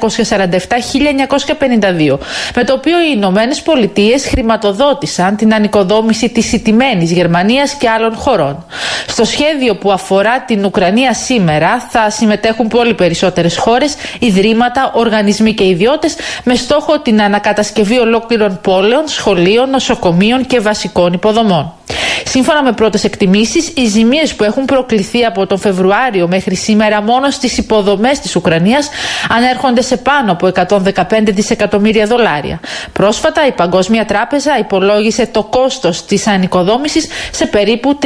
1947-1952, με το οποίο οι Ηνωμένες Πολιτείες χρηματοδότησαν την ανοικοδόμηση της ηττημένης Γερμανίας και άλλων χωρών. Στο σχέδιο που αφορά την Ουκρανία σήμερα θα συμμετέχουν πολύ περισσότερες χώρες, ιδρύματα, οργανισμοί και ιδιώτες, με στόχο την ανακατασκευή ολόκληρων πόλεων, σχολείων, νοσοκομείων και βασικών υποδομών. Σύμφωνα με πρώτες εκτιμήσεις, οι ζημίες που έχουν προκληθεί από τον Φεβρουάριο μέχρι σήμερα μόνο στις υποδομές της Ουκρανίας ανέρχονται σε πάνω από 115 δισεκατομμύρια δολάρια. Πρόσφατα η Παγκόσμια Τράπεζα υπολόγισε το κόστος της ανοικοδόμησης σε περίπου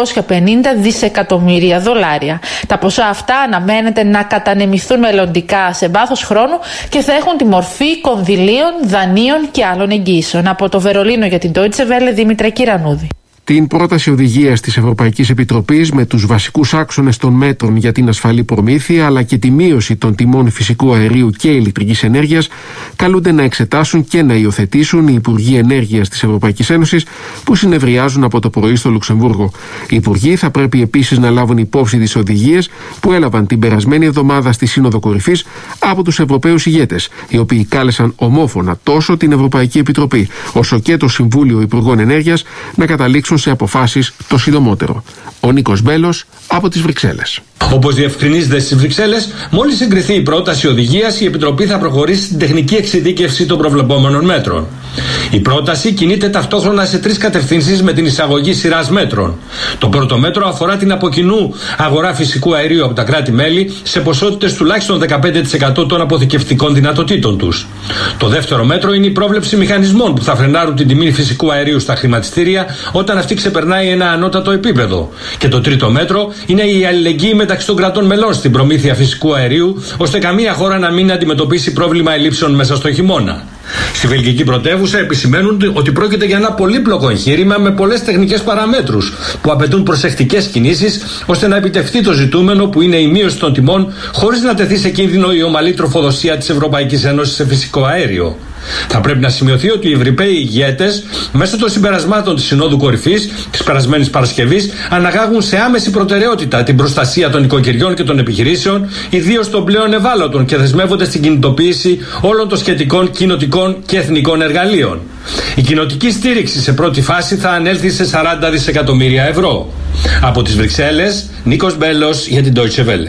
350 δισεκατομμύρια δολάρια. Τα ποσά αυτά αναμένεται να κατανεμηθούν μελλοντικά σε βάθος χρόνου και θα έχουν τη μορφή κονδυλίων, δανείων και άλλων εγγύσεων. Από το Βερολίνο για την Deutsche Welle, Δήμητρα Κυρανούδη. Την πρόταση οδηγίας της Ευρωπαϊκής Επιτροπής με τους βασικούς άξονες των μέτρων για την ασφαλή προμήθεια αλλά και τη μείωση των τιμών φυσικού αερίου και ηλεκτρικής ενέργειας καλούνται να εξετάσουν και να υιοθετήσουν οι Υπουργοί Ενέργειας της Ευρωπαϊκής Ένωσης που συνευριάζουν από το πρωί στο Λουξεμβούργο. Οι Υπουργοί θα πρέπει επίσης να λάβουν υπόψη τις οδηγίες που έλαβαν την περασμένη εβδομάδα στη Σύνοδο Κορυφής από τους Ευρωπαίους ηγέτες, οι οποίοι κάλεσαν ομόφωνα τόσο την Ευρωπαϊκή Επιτροπή όσο και το Συμβούλιο Υπουργών Ενέργειας να καταλήξουν σε αποφάσεις το συντομότερο. Ο Νίκος Μπέλος από τις Βρυξέλλες. Όπως διευκρινίζεται στις Βρυξέλλες, μόλις εγκριθεί η πρόταση οδηγίας, η Επιτροπή θα προχωρήσει στην τεχνική εξειδίκευση των προβλεπόμενων μέτρων. Η πρόταση κινείται ταυτόχρονα σε 3 κατευθύνσεις με την εισαγωγή σειράς μέτρων. Το πρώτο μέτρο αφορά την από κοινού αγορά φυσικού αερίου από τα κράτη-μέλη σε ποσότητες τουλάχιστον 15% των αποθηκευτικών δυνατοτήτων τους. Το δεύτερο μέτρο είναι η πρόβλεψη μηχανισμών που θα φρενάρουν την τιμή φυσικού αερίου στα χρηματιστήρια όταν αυτή ξεπερνάει ένα ανώτατο επίπεδο. Και το τρίτο μέτρο είναι η αλληλεγγύη μεταξύ των κρατών μελών στην προμήθεια φυσικού αερίου, ώστε καμία χώρα να μην αντιμετωπίσει πρόβλημα ελλείψεων μέσα στο χειμώνα. Στη βελγική πρωτεύουσα επισημαίνουν ότι πρόκειται για ένα πολύπλοκο εγχείρημα με πολλές τεχνικές παραμέτρους που απαιτούν προσεκτικές κινήσεις ώστε να επιτευχθεί το ζητούμενο που είναι η μείωση των τιμών χωρίς να τεθεί σε κίνδυνο η ομαλή τροφοδοσία της Ευρωπαϊκής Ένωσης σε φυσικό αέριο. Θα πρέπει να σημειωθεί ότι οι Ευρωπαίοι ηγέτες, μέσω των συμπερασμάτων της Συνόδου Κορυφής της περασμένης Παρασκευής, αναγάγουν σε άμεση προτεραιότητα την προστασία των οικοκυριών και των επιχειρήσεων, ιδίως των πλέον ευάλωτων, και δεσμεύονται στην κινητοποίηση όλων των σχετικών κοινοτικών και εθνικών εργαλείων. Η κοινοτική στήριξη σε πρώτη φάση θα ανέλθει σε 40 δισεκατομμύρια ευρώ. Από τις Βρυξέλλες, Νίκος Μπέλος για την Deutsche Welle.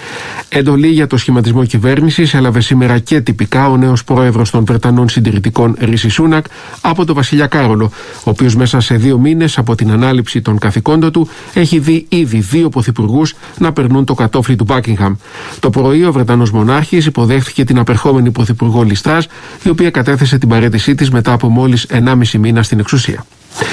Εντολή για το σχηματισμό κυβέρνησης έλαβε σήμερα και τυπικά ο νέος πρόεδρος των Βρετανών Συντηρητικών Ρίση Σούνακ από τον Βασιλιά Κάρολο, ο οποίος μέσα σε 2 μήνες από την ανάληψη των καθηκόντων του έχει δει ήδη 2 πρωθυπουργούς να περνούν το κατόφλι του Μπάκιγχαμ. Το πρωί ο Βρετανός Μονάρχης υποδέχθηκε την απερχόμενη πρωθυπουργό Λις Τρας, η οποία κατέθεσε την παραίτησή της μετά από μόλις 1,5 μήνα στην εξουσία.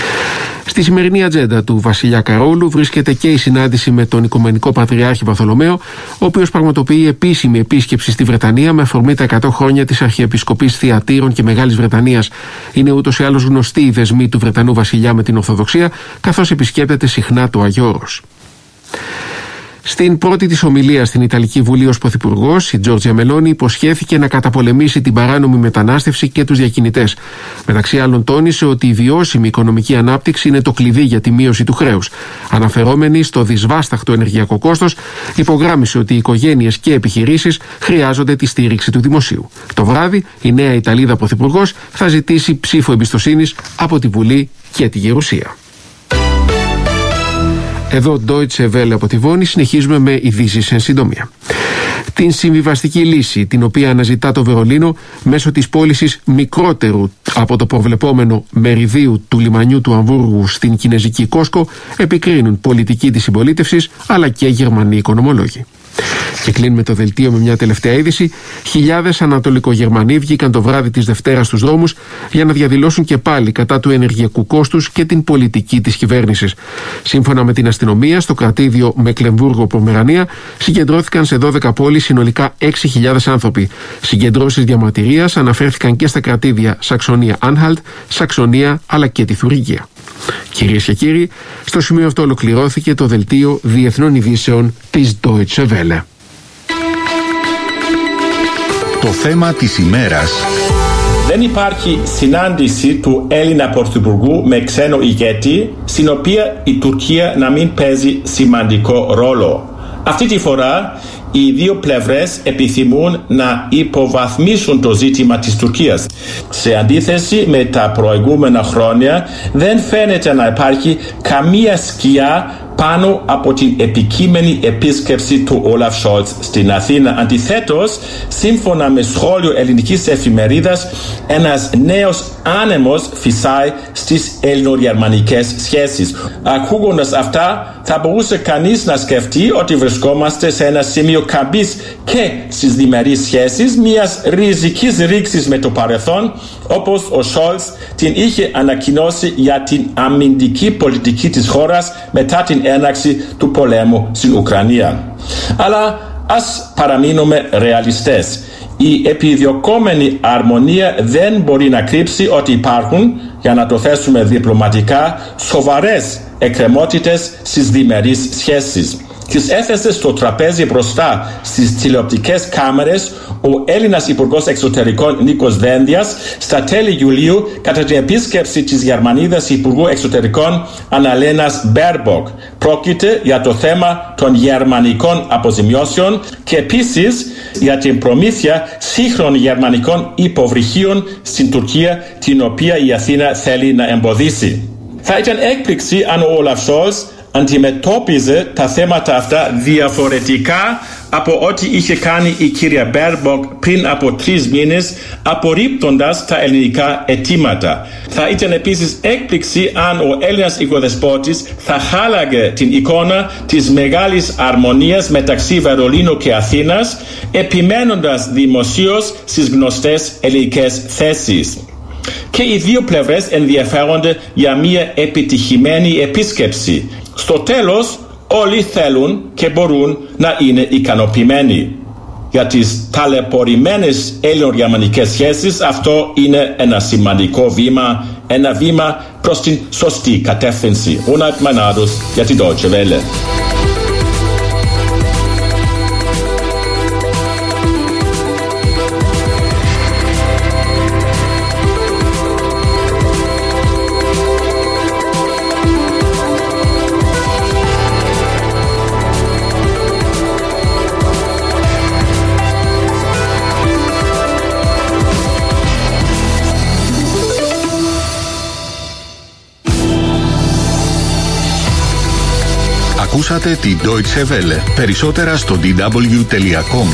Στη σημερινή ατζέντα του Βασιλιά Καρόλου βρίσκεται και η συνάντηση με τον Οικουμενικό Πατριάρχη Βαρθολομαίο, ο οποίος πραγματοποιεί επίσημη επίσκεψη στη Βρετανία με αφορμή τα 100 χρόνια της Αρχιεπισκοπής Θειατήρων και Μεγάλης Βρετανίας. Είναι ούτως ή άλλως γνωστοί οι δεσμοί του Βρετανού Βασιλιά με την Ορθοδοξία, καθώς επισκέπτεται συχνά το Άγιο Όρος. Στην πρώτη της ομιλία στην Ιταλική Βουλή ως Πρωθυπουργός, η Τζόρτζια Μελόνι υποσχέθηκε να καταπολεμήσει την παράνομη μετανάστευση και τους διακινητές. Μεταξύ άλλων, τόνισε ότι η βιώσιμη οικονομική ανάπτυξη είναι το κλειδί για τη μείωση του χρέους. Αναφερόμενη στο δυσβάσταχτο ενεργειακό κόστος, υπογράμμισε ότι οι οικογένειες και επιχειρήσεις χρειάζονται τη στήριξη του δημοσίου. Το βράδυ, η νέα Ιταλίδα Πρωθυπουργός θα ζητήσει ψήφο εμπιστοσύνης από τη Βουλή και τη Γερουσία. Εδώ Deutsche Welle από τη Βόνη, συνεχίζουμε με ειδήσεις εν συντομία. Την συμβιβαστική λύση, την οποία αναζητά το Βερολίνο μέσω της πώλησης μικρότερου από το προβλεπόμενο μεριδίου του λιμανιού του Αμβούργου στην κινεζική Κόσκο, επικρίνουν πολιτικοί της συμπολίτευσης αλλά και Γερμανοί οικονομολόγοι. Και κλείνουμε το δελτίο με μια τελευταία είδηση. Χιλιάδες Ανατολικογερμανοί βγήκαν το βράδυ της Δευτέρας στους δρόμους για να διαδηλώσουν και πάλι κατά του ενεργειακού κόστους και την πολιτική της κυβέρνησης. Σύμφωνα με την αστυνομία, στο κρατήδιο Μεκλεμβούργο-Πομερανία συγκεντρώθηκαν σε 12 πόλεις συνολικά 6.000 άνθρωποι. Συγκεντρώσεις διαμαρτυρίας αναφέρθηκαν και στα κρατήδια Σαξονία-Άνχαλτ, Σαξονία αλλά και τη Θουρυγγία. Κυρίες και κύριοι, στο σημείο αυτό ολοκληρώθηκε το δελτίο Διεθνών Ειδήσεων της Deutsche Welle. Το θέμα της ημέρας. Δεν υπάρχει συνάντηση του Έλληνα Πρωθυπουργού με ξένο ηγέτη, στην οποία η Τουρκία να μην παίζει σημαντικό ρόλο. Αυτή τη φορά οι δύο πλευρές επιθυμούν να υποβαθμίσουν το ζήτημα της Τουρκίας. Σε αντίθεση με τα προηγούμενα χρόνια, δεν φαίνεται να υπάρχει καμία σκιά πάνω από την επικείμενη επίσκεψη του Όλαφ Σόλτς στην Αθήνα. Αντιθέτως, σύμφωνα με σχόλιο ελληνικής εφημερίδας, ένας νέος άνεμος φυσάει στις ελληνογερμανικές σχέσεις. Ακούγοντας αυτά, θα μπορούσε κανείς να σκεφτεί ότι βρισκόμαστε σε ένα σημείο καμπής και στις διμερείς σχέσεις μιας ριζικής ρήξης με το παρελθόν, όπως ο Σόλτς την είχε ανακοινώσει για την αμυντική πολιτική της χώρας μετά την έναρξη του πολέμου στην Ουκρανία. Αλλά ας παραμείνουμε ρεαλιστές. Η επιδιωκόμενη αρμονία δεν μπορεί να κρύψει ότι υπάρχουν, για να το θέσουμε διπλωματικά, σοβαρές εκκρεμότητες στις διμερείς σχέσεις. Τις έθεσε στο τραπέζι μπροστά στις τηλεοπτικές κάμερες ο Έλληνας Υπουργός Εξωτερικών Νίκος Δένδιας στα τέλη Ιουλίου κατά την επίσκεψη της Γερμανίδας Υπουργού Εξωτερικών Αναλένας Μπέρμποκ. Πρόκειται για το θέμα των γερμανικών αποζημιώσεων και επίσης για την προμήθεια σύγχρονων γερμανικών υποβρυχίων στην Τουρκία, την οποία η Αθήνα θέλει να εμποδίσει. Θα ήταν έκπληξη αν ο Όλαφ Σόλτς αντιμετώπιζε τα θέματα αυτά διαφορετικά από ό,τι είχε κάνει η κυρία Μπέρμποκ πριν από 3 μήνες, απορρίπτοντας τα ελληνικά αιτήματα. Θα ήταν επίσης έκπληξη αν ο Έλληνας οικοδεσπότης θα χάλαγε την εικόνα της μεγάλης αρμονίας μεταξύ Βερολίνου και Αθήνας, επιμένοντας δημοσίως στις γνωστές ελληνικές θέσεις. Και οι δύο πλευρές ενδιαφέρονται για μια επιτυχημένη επίσκεψη. Στο τέλος, όλοι θέλουν και μπορούν να είναι ικανοποιημένοι. Για τις ταλαιπωρημένες ελληνογερμανικές σχέσεις αυτό είναι ένα σημαντικό βήμα, ένα βήμα προς την σωστή κατεύθυνση. Ronald Meinardus για τη Deutsche Welle. Ακούσατε τη Deutsche Welle. Περισσότερα στο dw.com.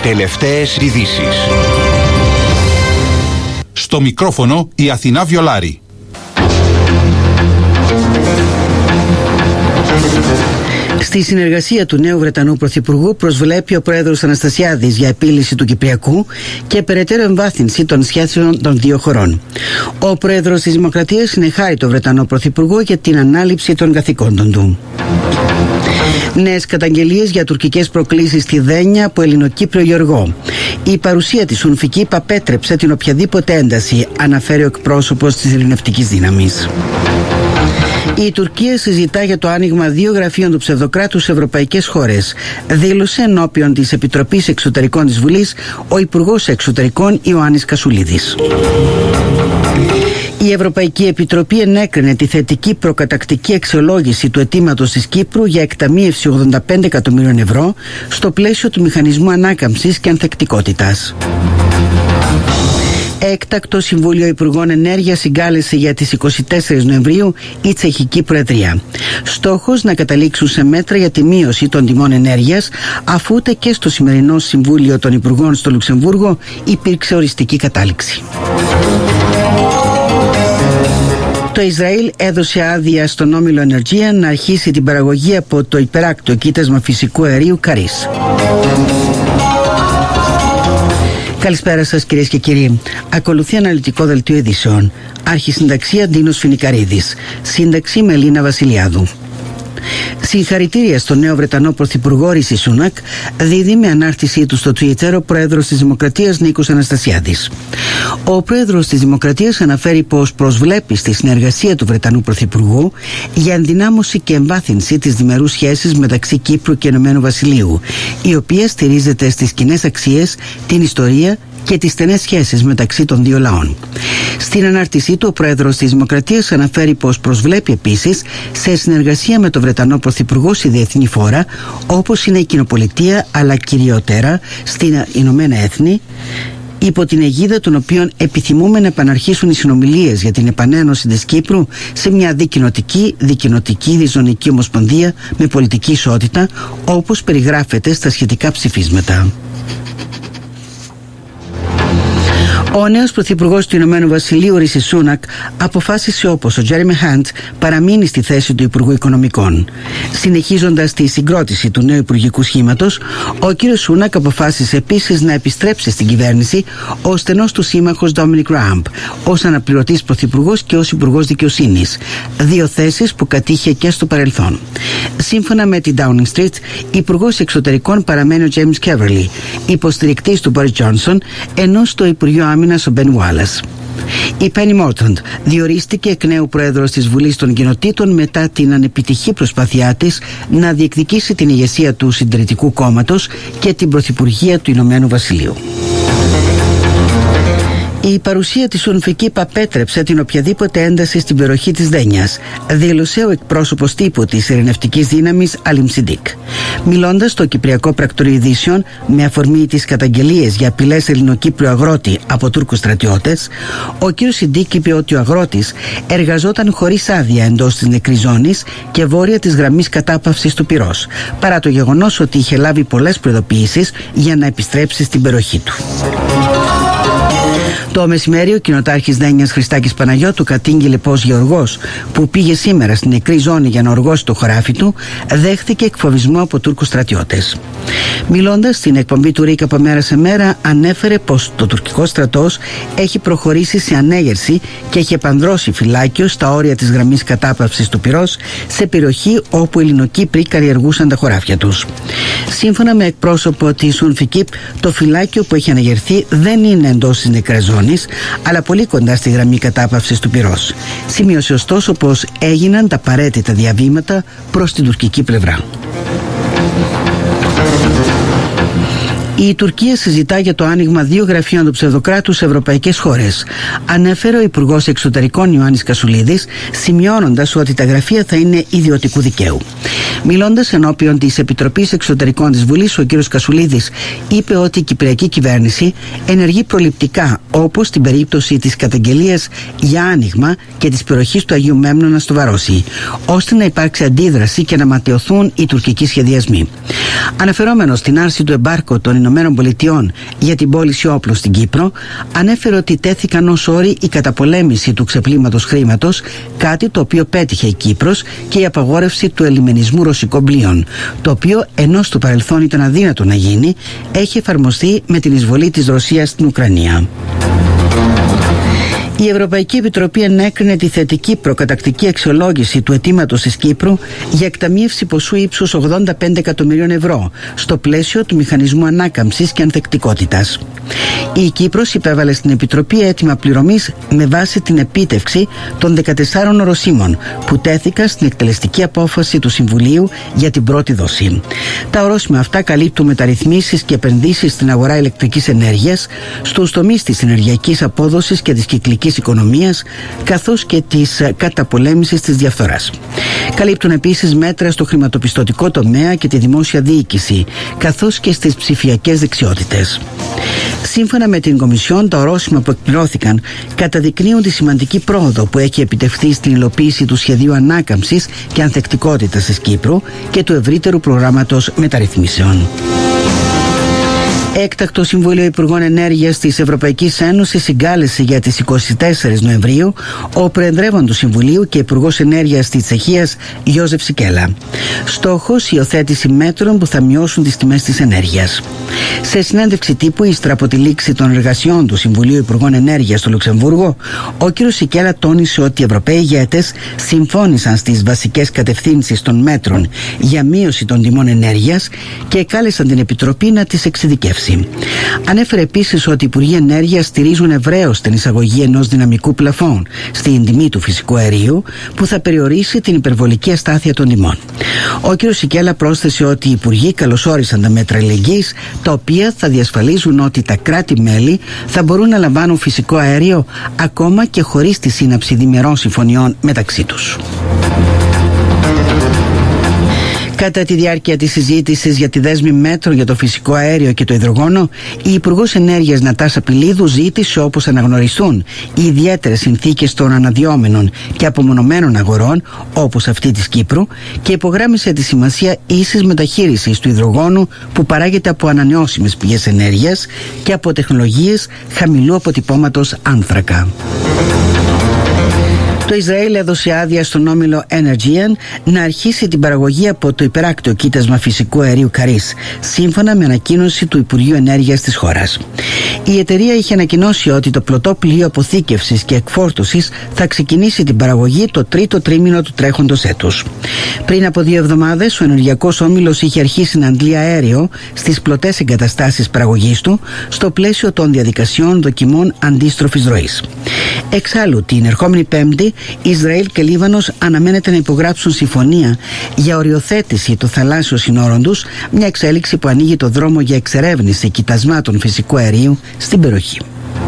Τελευταίες ειδήσεις. Στο μικρόφωνο η Αθηνά Βιολάρη. Στη συνεργασία του νέου Βρετανού Πρωθυπουργού προσβλέπει ο πρόεδρος Αναστασιάδης για επίλυση του Κυπριακού και περαιτέρω εμβάθυνση των σχέσεων των δύο χωρών. Ο πρόεδρος της Δημοκρατίας συνεχάρει τον Βρετανό Πρωθυπουργό για την ανάληψη των καθηκόντων του. Νέες καταγγελίες για τουρκικές προκλήσεις στη Δένεια από Ελληνοκύπριο Γεωργό. Η παρουσία της UNFICYP απέτρεψε την οποιαδήποτε ένταση, αναφέρει ο εκπρόσωπος της ειρηνευτικής δύναμης. Η Τουρκία συζητά για το άνοιγμα 2 γραφείων του ψευδοκράτους σε ευρωπαϊκές χώρες, δήλωσε ενώπιον της Επιτροπής Εξωτερικών της Βουλής ο Υπουργός Εξωτερικών Ιωάννης Κασουλίδης. Η Ευρωπαϊκή Επιτροπή ενέκρινε τη θετική προκατακτική αξιολόγηση του αιτήματος της Κύπρου για εκταμείευση 85 εκατομμύριων ευρώ στο πλαίσιο του Μηχανισμού Ανάκαμψης και Ανθεκτικότητας. Έκτακτο Συμβούλιο Υπουργών Ενέργειας συγκάλεσε για τις 24 Νοεμβρίου η Τσεχική Προεδρία. Στόχος να καταλήξουν σε μέτρα για τη μείωση των τιμών ενέργειας, αφού ούτε και στο σημερινό Συμβούλιο των Υπουργών στο Λουξεμβούργο υπήρξε οριστική κατάληξη. Το Ισραήλ έδωσε άδεια στον όμιλο Energean να αρχίσει την παραγωγή από το υπεράκτιο κοίτασμα φυσικού αερίου Καρίς. Καλησπέρα σας κυρίες και κύριοι. Ακολουθεί αναλυτικό δελτίο ειδήσεων. Αρχισυνταξία Ντίνος Φινικαρίδης. Σύνταξη Μελίνα Βασιλιάδου. Συγχαρητήρια στον νέο Βρετανό Πρωθυπουργό Ρισι Σούνακ, δίδει με ανάρτησή του στο Twitter ο πρόεδρος της Δημοκρατίας Νίκος Αναστασιάδης. Ο πρόεδρος της Δημοκρατίας αναφέρει πως προσβλέπει στη συνεργασία του Βρετανού Πρωθυπουργού για ενδυνάμωση και εμβάθυνση της διμερούς σχέσης μεταξύ Κύπρου και Ηνωμένου Βασιλείου, η οποία στηρίζεται στις κοινές αξίες, την ιστορία και τις στενές σχέσεις μεταξύ των δύο λαών. Στην ανάρτησή του, ο πρόεδρος της Δημοκρατίας αναφέρει πως προσβλέπει επίσης σε συνεργασία με τον Βρετανό Πρωθυπουργό σε διεθνή φόρα, όπως είναι η κοινοπολιτεία, αλλά κυριότερα στην Ηνωμένα Έθνη, υπό την αιγίδα των οποίων επιθυμούμε να επαναρχίσουν οι συνομιλίες για την επανένωση της Κύπρου σε μια δικοινοτική διζωνική ομοσπονδία με πολιτική ισότητα, όπως περιγράφεται στα σχετικά ψηφίσματα. Ο νέος πρωθυπουργός του Ηνωμένου Βασιλείου, Ρισι Σούνακ, αποφάσισε όπως ο Τζέρεμι Χαντ παραμείνει στη θέση του Υπουργού Οικονομικών. Συνεχίζοντας τη συγκρότηση του νέου υπουργικού σχήματος, ο κ. Σούνακ αποφάσισε επίσης να επιστρέψει στην κυβέρνηση ο στενός του σύμμαχος Ντόμινικ Ράμπ, ως αναπληρωτής πρωθυπουργός και ως υπουργός δικαιοσύνης, 2 θέσεις που κατήχε και στο παρελθόν. Σύμφωνα με την Downing Street, υπουργός εξωτερικών παραμένει ο James Cleverly, υποστηρικτής του Boris Johnson, ενώ στο Υπουργείο Άμυνας ο Ben Wallace. Η Penny Mordaunt διορίστηκε εκ νέου πρόεδρος της Βουλής των Κοινοτήτων μετά την ανεπιτυχή προσπάθειά της να διεκδικήσει την ηγεσία του Συντηρητικού Κόμματος και την πρωθυπουργία του Ηνωμένου Βασιλείου. Η παρουσία της UNFICYP απέτρεψε την οποιαδήποτε ένταση στην περιοχή της Δένειας, δήλωσε ο εκπρόσωπος τύπου της ειρηνευτικής δύναμης Αλίμ Σιντίκ. Μιλώντας στο Κυπριακό Πρακτορείο Ειδήσεων με τις καταγγελίες για απειλές Ελληνοκύπριου αγρότη από Τούρκους στρατιώτες, ο κ. Σιντίκ είπε ότι ο αγρότης εργαζόταν χωρίς άδεια εντός της νεκρής ζώνης και βόρεια της γραμμής κατάπαυσης του πυρός, παρά το γεγονός ότι είχε λάβει πολλές προειδοποιήσεις για να επιστρέψει στην περιοχή του. Το μεσημέρι, ο κοινοτάρχης Δένειας Χριστάκης Παναγιώτου κατήγγειλε πως γεωργός που πήγε σήμερα στην νεκρή ζώνη για να οργώσει το χωράφι του δέχθηκε εκφοβισμό από Τούρκους στρατιώτες. Μιλώντας στην εκπομπή του ΡΙΚ από μέρα σε μέρα, ανέφερε πως το τουρκικό στρατός έχει προχωρήσει σε ανέγερση και έχει επανδρώσει φυλάκιο στα όρια της γραμμής κατάπαυσης του πυρός σε περιοχή όπου οι Ελληνοκύπροι καλλιεργούσαν τα χωράφια τους. Σύμφωνα με εκπρόσωπο της UNFICYP, το φυλάκιο που έχει ανεγερθεί δεν είναι εντός της νεκρής ζώνης, αλλά πολύ κοντά στη γραμμή κατάπαυσης του πυρός. Σημείωσε ωστόσο πως έγιναν τα απαραίτητα διαβήματα προς την τουρκική πλευρά. Η Τουρκία συζητά για το άνοιγμα 2 γραφείων του ψευδοκράτους σε ευρωπαϊκές χώρες, ανέφερε ο Υπουργός Εξωτερικών Ιωάννης Κασουλίδης, σημειώνοντας ότι τα γραφεία θα είναι ιδιωτικού δικαίου. Μιλώντας ενώπιον της Επιτροπής Εξωτερικών της Βουλής, ο κ. Κασουλίδης είπε ότι η κυπριακή κυβέρνηση ενεργεί προληπτικά, όπως στην περίπτωση της καταγγελίας για άνοιγμα και της περιοχής του Αγίου Μέμνονα στο Βαρόσι, ώστε να υπάρξει αντίδραση και να ματαιωθούν οι τουρκικοί σχεδιασμοί. Αναφερόμενος στην άρση του εμπάρκου των Ηνωμένων Πολιτειών για την πώληση όπλων στην Κύπρο ανέφερε ότι τέθηκαν ως όροι η καταπολέμηση του ξεπλήματος χρήματος, κάτι το οποίο πέτυχε η Κύπρος, και η απαγόρευση του ελιμενισμού ρωσικών πλοίων, το οποίο ενώ στο παρελθόν ήταν αδύνατο να γίνει, έχει εφαρμοστεί με την εισβολή της Ρωσίας στην Ουκρανία. Η Ευρωπαϊκή Επιτροπή ενέκρινε τη θετική προκατακτική αξιολόγηση του αιτήματος της Κύπρου για εκταμείευση ποσού ύψους 85 εκατομμυρίων ευρώ στο πλαίσιο του Μηχανισμού Ανάκαμψης και Ανθεκτικότητας. Η Κύπρος υπέβαλε στην Επιτροπή αίτημα πληρωμής με βάση την επίτευξη των 14 οροσίμων που τέθηκαν στην εκτελεστική απόφαση του Συμβουλίου για την πρώτη δόση. Τα ορόσημα αυτά καλύπτουν μεταρρυθμίσεις και επενδύσεις στην αγορά ηλεκτρικής ενέργειας, στους τομείς της ενεργειακής απόδοσης και της κυκλικής οικονομίας, καθώς και της καταπολέμησης της διαφθοράς. Καλύπτουν επίσης μέτρα στο χρηματοπιστωτικό τομέα και τη δημόσια διοίκηση, καθώς και στις ψηφιακές δεξιότητες. Σύμφωνα με την Κομισιόν, τα ορόσημα που εκπληρώθηκαν καταδεικνύουν τη σημαντική πρόοδο που έχει επιτευχθεί στην υλοποίηση του σχεδίου ανάκαμψης και ανθεκτικότητας της Κύπρου και του ευρύτερου προγράμματος μεταρρυθμίσεων. Έκτακτο Συμβούλιο Υπουργών Ενέργειας της Ευρωπαϊκής Ένωσης συγκάλεσε για τις 24 Νοεμβρίου ο Προεδρεύων του Συμβουλίου και Υπουργός Ενέργειας της Τσεχίας Γιώζεφ Σικέλα. Στόχος: υιοθέτηση μέτρων που θα μειώσουν τις τιμές της ενέργειας. Σε συνέντευξη τύπου ύστερα από τη λήξη των εργασιών του Συμβουλίου Υπουργών Ενέργειας στο Λουξεμβούργο, ο κ. Σικέλα τόνισε ότι οι Ευρωπαίοι ηγέτες συμφώνησαν στις βασικές κατευθύνσεις των μέτρων για μείωση των τιμών ενέργειας και κάλεσαν την Επιτροπή να τις εξειδικεύσει. Ανέφερε επίσης ότι οι Υπουργοί Ενέργειας στηρίζουν ευρέως την εισαγωγή ενός δυναμικού πλαφόν στην τιμή του φυσικού αερίου που θα περιορίσει την υπερβολική αστάθεια των τιμών. Ο κ. Σικέλα πρόσθεσε ότι οι Υπουργοί καλωσόρισαν τα μέτρα αλληλεγγύης, τα οποία θα διασφαλίζουν ότι τα κράτη-μέλη θα μπορούν να λαμβάνουν φυσικό αέριο ακόμα και χωρίς τη σύναψη διμερών συμφωνιών μεταξύ τους. Κατά τη διάρκεια της συζήτησης για τη δέσμη μέτρων για το φυσικό αέριο και το υδρογόνο, η Υπουργός Ενέργειας Νατάσα Πιλίδου ζήτησε όπως αναγνωριστούν οι ιδιαίτερες συνθήκες των αναδυόμενων και απομονωμένων αγορών, όπως αυτή της Κύπρου, και υπογράμμισε τη σημασία ίσης μεταχείρισης του υδρογόνου που παράγεται από ανανεώσιμες πηγές ενέργειας και από τεχνολογίες χαμηλού αποτυπώματος άνθρακα. Το Ισραήλ έδωσε άδεια στον όμιλο Energean να αρχίσει την παραγωγή από το υπεράκτιο κοίτασμα φυσικού αερίου Καρίς, σύμφωνα με ανακοίνωση του Υπουργείου Ενέργειας της χώρας. Η εταιρεία είχε ανακοινώσει ότι το πλωτό πλοίο αποθήκευσης και εκφόρτωσης θα ξεκινήσει την παραγωγή το τρίτο τρίμηνο του τρέχοντος έτους. Πριν από 2 εβδομάδες, ο ενεργειακός όμιλος είχε αρχίσει να αντλεί αέριο στις πλωτές εγκαταστάσεις παραγωγής του, στο πλαίσιο των διαδικασιών δοκιμών αντίστροφης ροής. Εξάλλου, την ερχόμενη Πέμπτη, Ισραήλ και Λίβανος αναμένεται να υπογράψουν συμφωνία για οριοθέτηση των θαλάσσιων συνόρων τους, μια εξέλιξη που ανοίγει το δρόμο για εξερεύνηση κοιτασμάτων φυσικού αερίου στην περιοχή.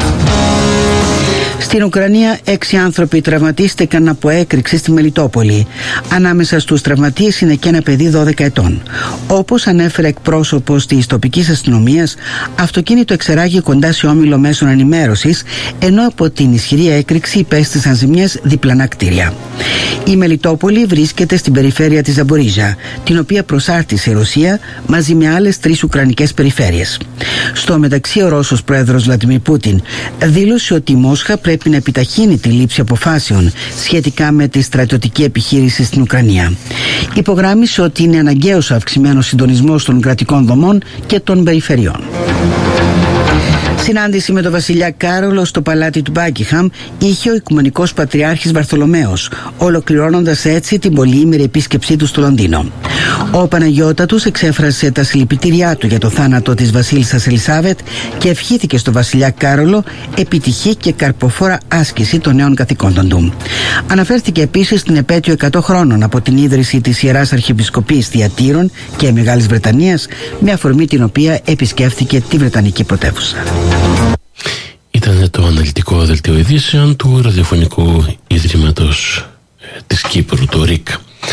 Στην Ουκρανία 6 άνθρωποι τραυματίστηκαν από έκρηξη στη Μελιτόπολη. Ανάμεσα στους τραυματίες είναι και ένα παιδί 12 ετών. Όπως ανέφερε εκπρόσωπος της τοπικής αστυνομίας, αυτοκίνητο εξεράγει κοντά σε όμιλο μέσων ενημέρωσης, ενώ από την ισχυρή έκρηξη υπέστησαν ζημιές διπλανά κτίρια. Η Μελιτόπολη βρίσκεται στην περιφέρεια της Ζαμπορίζα, την οποία προσάρτησε η Ρωσία μαζί με άλλες 3 ουκρανικές περιφέρειες. Στο μεταξύ, ο Ρώσος πρόεδρος Βλαντιμίρ Πούτιν δήλωσε ότι η Μόσχα πρέπει να επιταχύνει τη λήψη αποφάσεων σχετικά με τη στρατιωτική επιχείρηση στην Ουκρανία. Υπογράμμισε ότι είναι αναγκαίος ο αυξημένος συντονισμός των κρατικών δομών και των περιφερειών. Συνάντηση με τον βασιλιά Κάρολο στο παλάτι του Μπάκιγχαμ είχε ο Οικουμενικός Πατριάρχης Βαρθολομαίος, ολοκληρώνοντας έτσι την πολυήμερη επίσκεψή του στο Λονδίνο. Ο Παναγιώτατος εξέφρασε τα συλληπιτήριά του για το θάνατο της βασίλισσας Ελισάβετ και ευχήθηκε στο βασιλιά Κάρολο επιτυχή και καρποφόρα άσκηση των νέων καθηκόντων του. Αναφέρθηκε επίσης στην επέτειο 100 χρόνων από την ίδρυση της Ιεράς Αρχιεπισκοπής Θειατήρων και Μεγάλης Βρετανίας, με αφορμή την οποία επισκέφθηκε τη Βρετανική πρωτεύουσα. Ήταν το αναλυτικό δελτίο ειδήσεων του Ραδιοφωνικού Ιδρύματος της Κύπρου, το ΡΙΚ.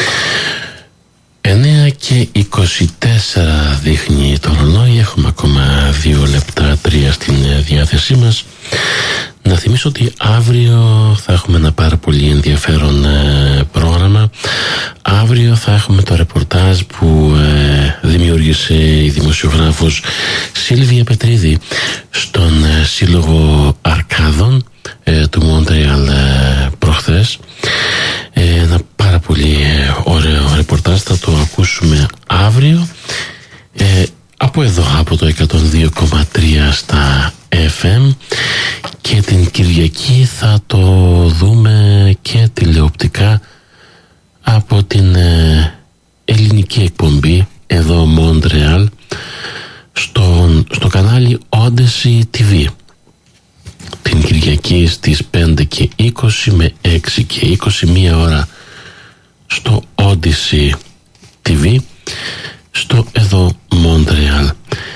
9:24 δείχνει το ρολόι. Έχουμε ακόμα 2 λεπτά 3 στην διάθεσή μας. Να θυμίσω ότι αύριο θα έχουμε ένα πάρα πολύ ενδιαφέρον πρόγραμμα. Αύριο θα έχουμε το ρεπορτάζ που δημιούργησε η δημοσιογράφος Σίλβια Πετρίδη στον Σύλλογο Αρκάδων του Μόντρεαλ προχθές. Ένα πάρα πολύ ωραίο ρεπορτάζ, θα το ακούσουμε αύριο από εδώ, από το 102,3 στα FM, και την Κυριακή θα το δούμε και τηλεοπτικά από την ελληνική εκπομπή εδώ Μόντρεαλ στο κανάλι Odyssey TV την Κυριακή στις 5 και 20 με 6 και 21 ώρα στο Odyssey TV στο εδώ Μόντρεαλ.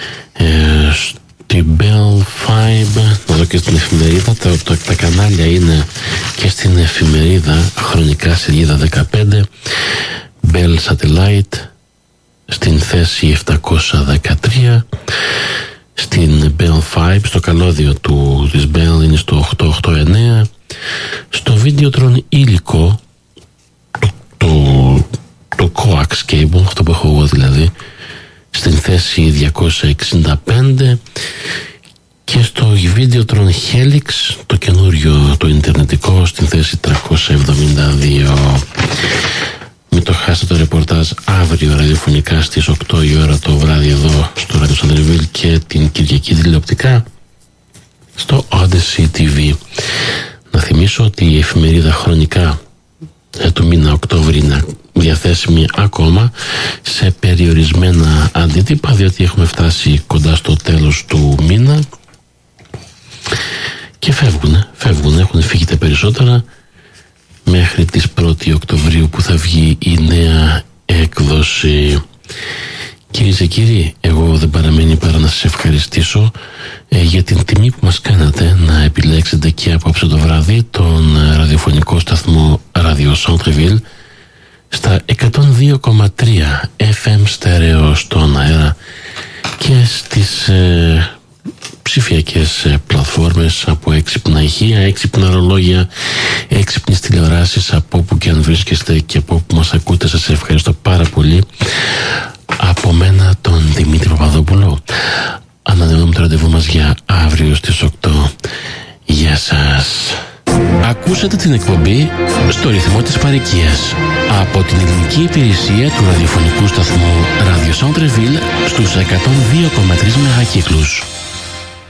Στην Bell 5, να δω και στην εφημερίδα, τα κανάλια είναι και στην εφημερίδα, χρονικά σελίδα 15, Bell Satellite στην θέση 713, στην Bell 5, στο καλώδιο της Bell είναι στο 889, στο Videotron υλικό, το coax cable, αυτό που έχω εγώ δηλαδή, στην θέση 265, και στο Videotron Helix, το καινούριο, το ιντερνετικό, στην θέση 372. Μην το χάσετε το ρεπορτάζ αύριο ραδιοφωνικά στις 8 η ώρα το βράδυ εδώ στο Radio Centreville, και την Κυριακή τηλεοπτικά στο Odyssey TV. Να θυμίσω ότι η εφημερίδα χρονικά του μήνα Οκτώβρη είναι διαθέσιμη ακόμα σε περιορισμένα αντίτυπα, διότι έχουμε φτάσει κοντά στο τέλος του μήνα και φεύγουν, έχουν φύγει τα περισσότερα μέχρι τις 1η Οκτωβρίου που θα βγει η νέα έκδοση. Κυρίες και κύριοι, εγώ δεν παραμένει παρά να σας ευχαριστήσω για την τιμή που μας κάνατε να επιλέξετε και απόψε το βράδυ τον ραδιοφωνικό σταθμό Radio Centreville στα 102,3 FM στέρεο στον αέρα και στις ψηφιακές πλατφόρμες, από έξυπνα ηχεία, έξυπνα ρολόγια, έξυπνες τηλεοράσεις, από όπου και αν βρίσκεστε και από όπου μας ακούτε. Σας ευχαριστώ πάρα πολύ. Από μένα, τον Δημήτρη Παπαδόπουλο, ανανεώνουμε το ραντεβού μας για αύριο στις 8. Γεια σας. Ακούσατε την εκπομπή στο ρυθμό της παροικίας από την ελληνική υπηρεσία του ραδιοφωνικού σταθμού Radio Centreville στους 102,3 μεγακύκλους.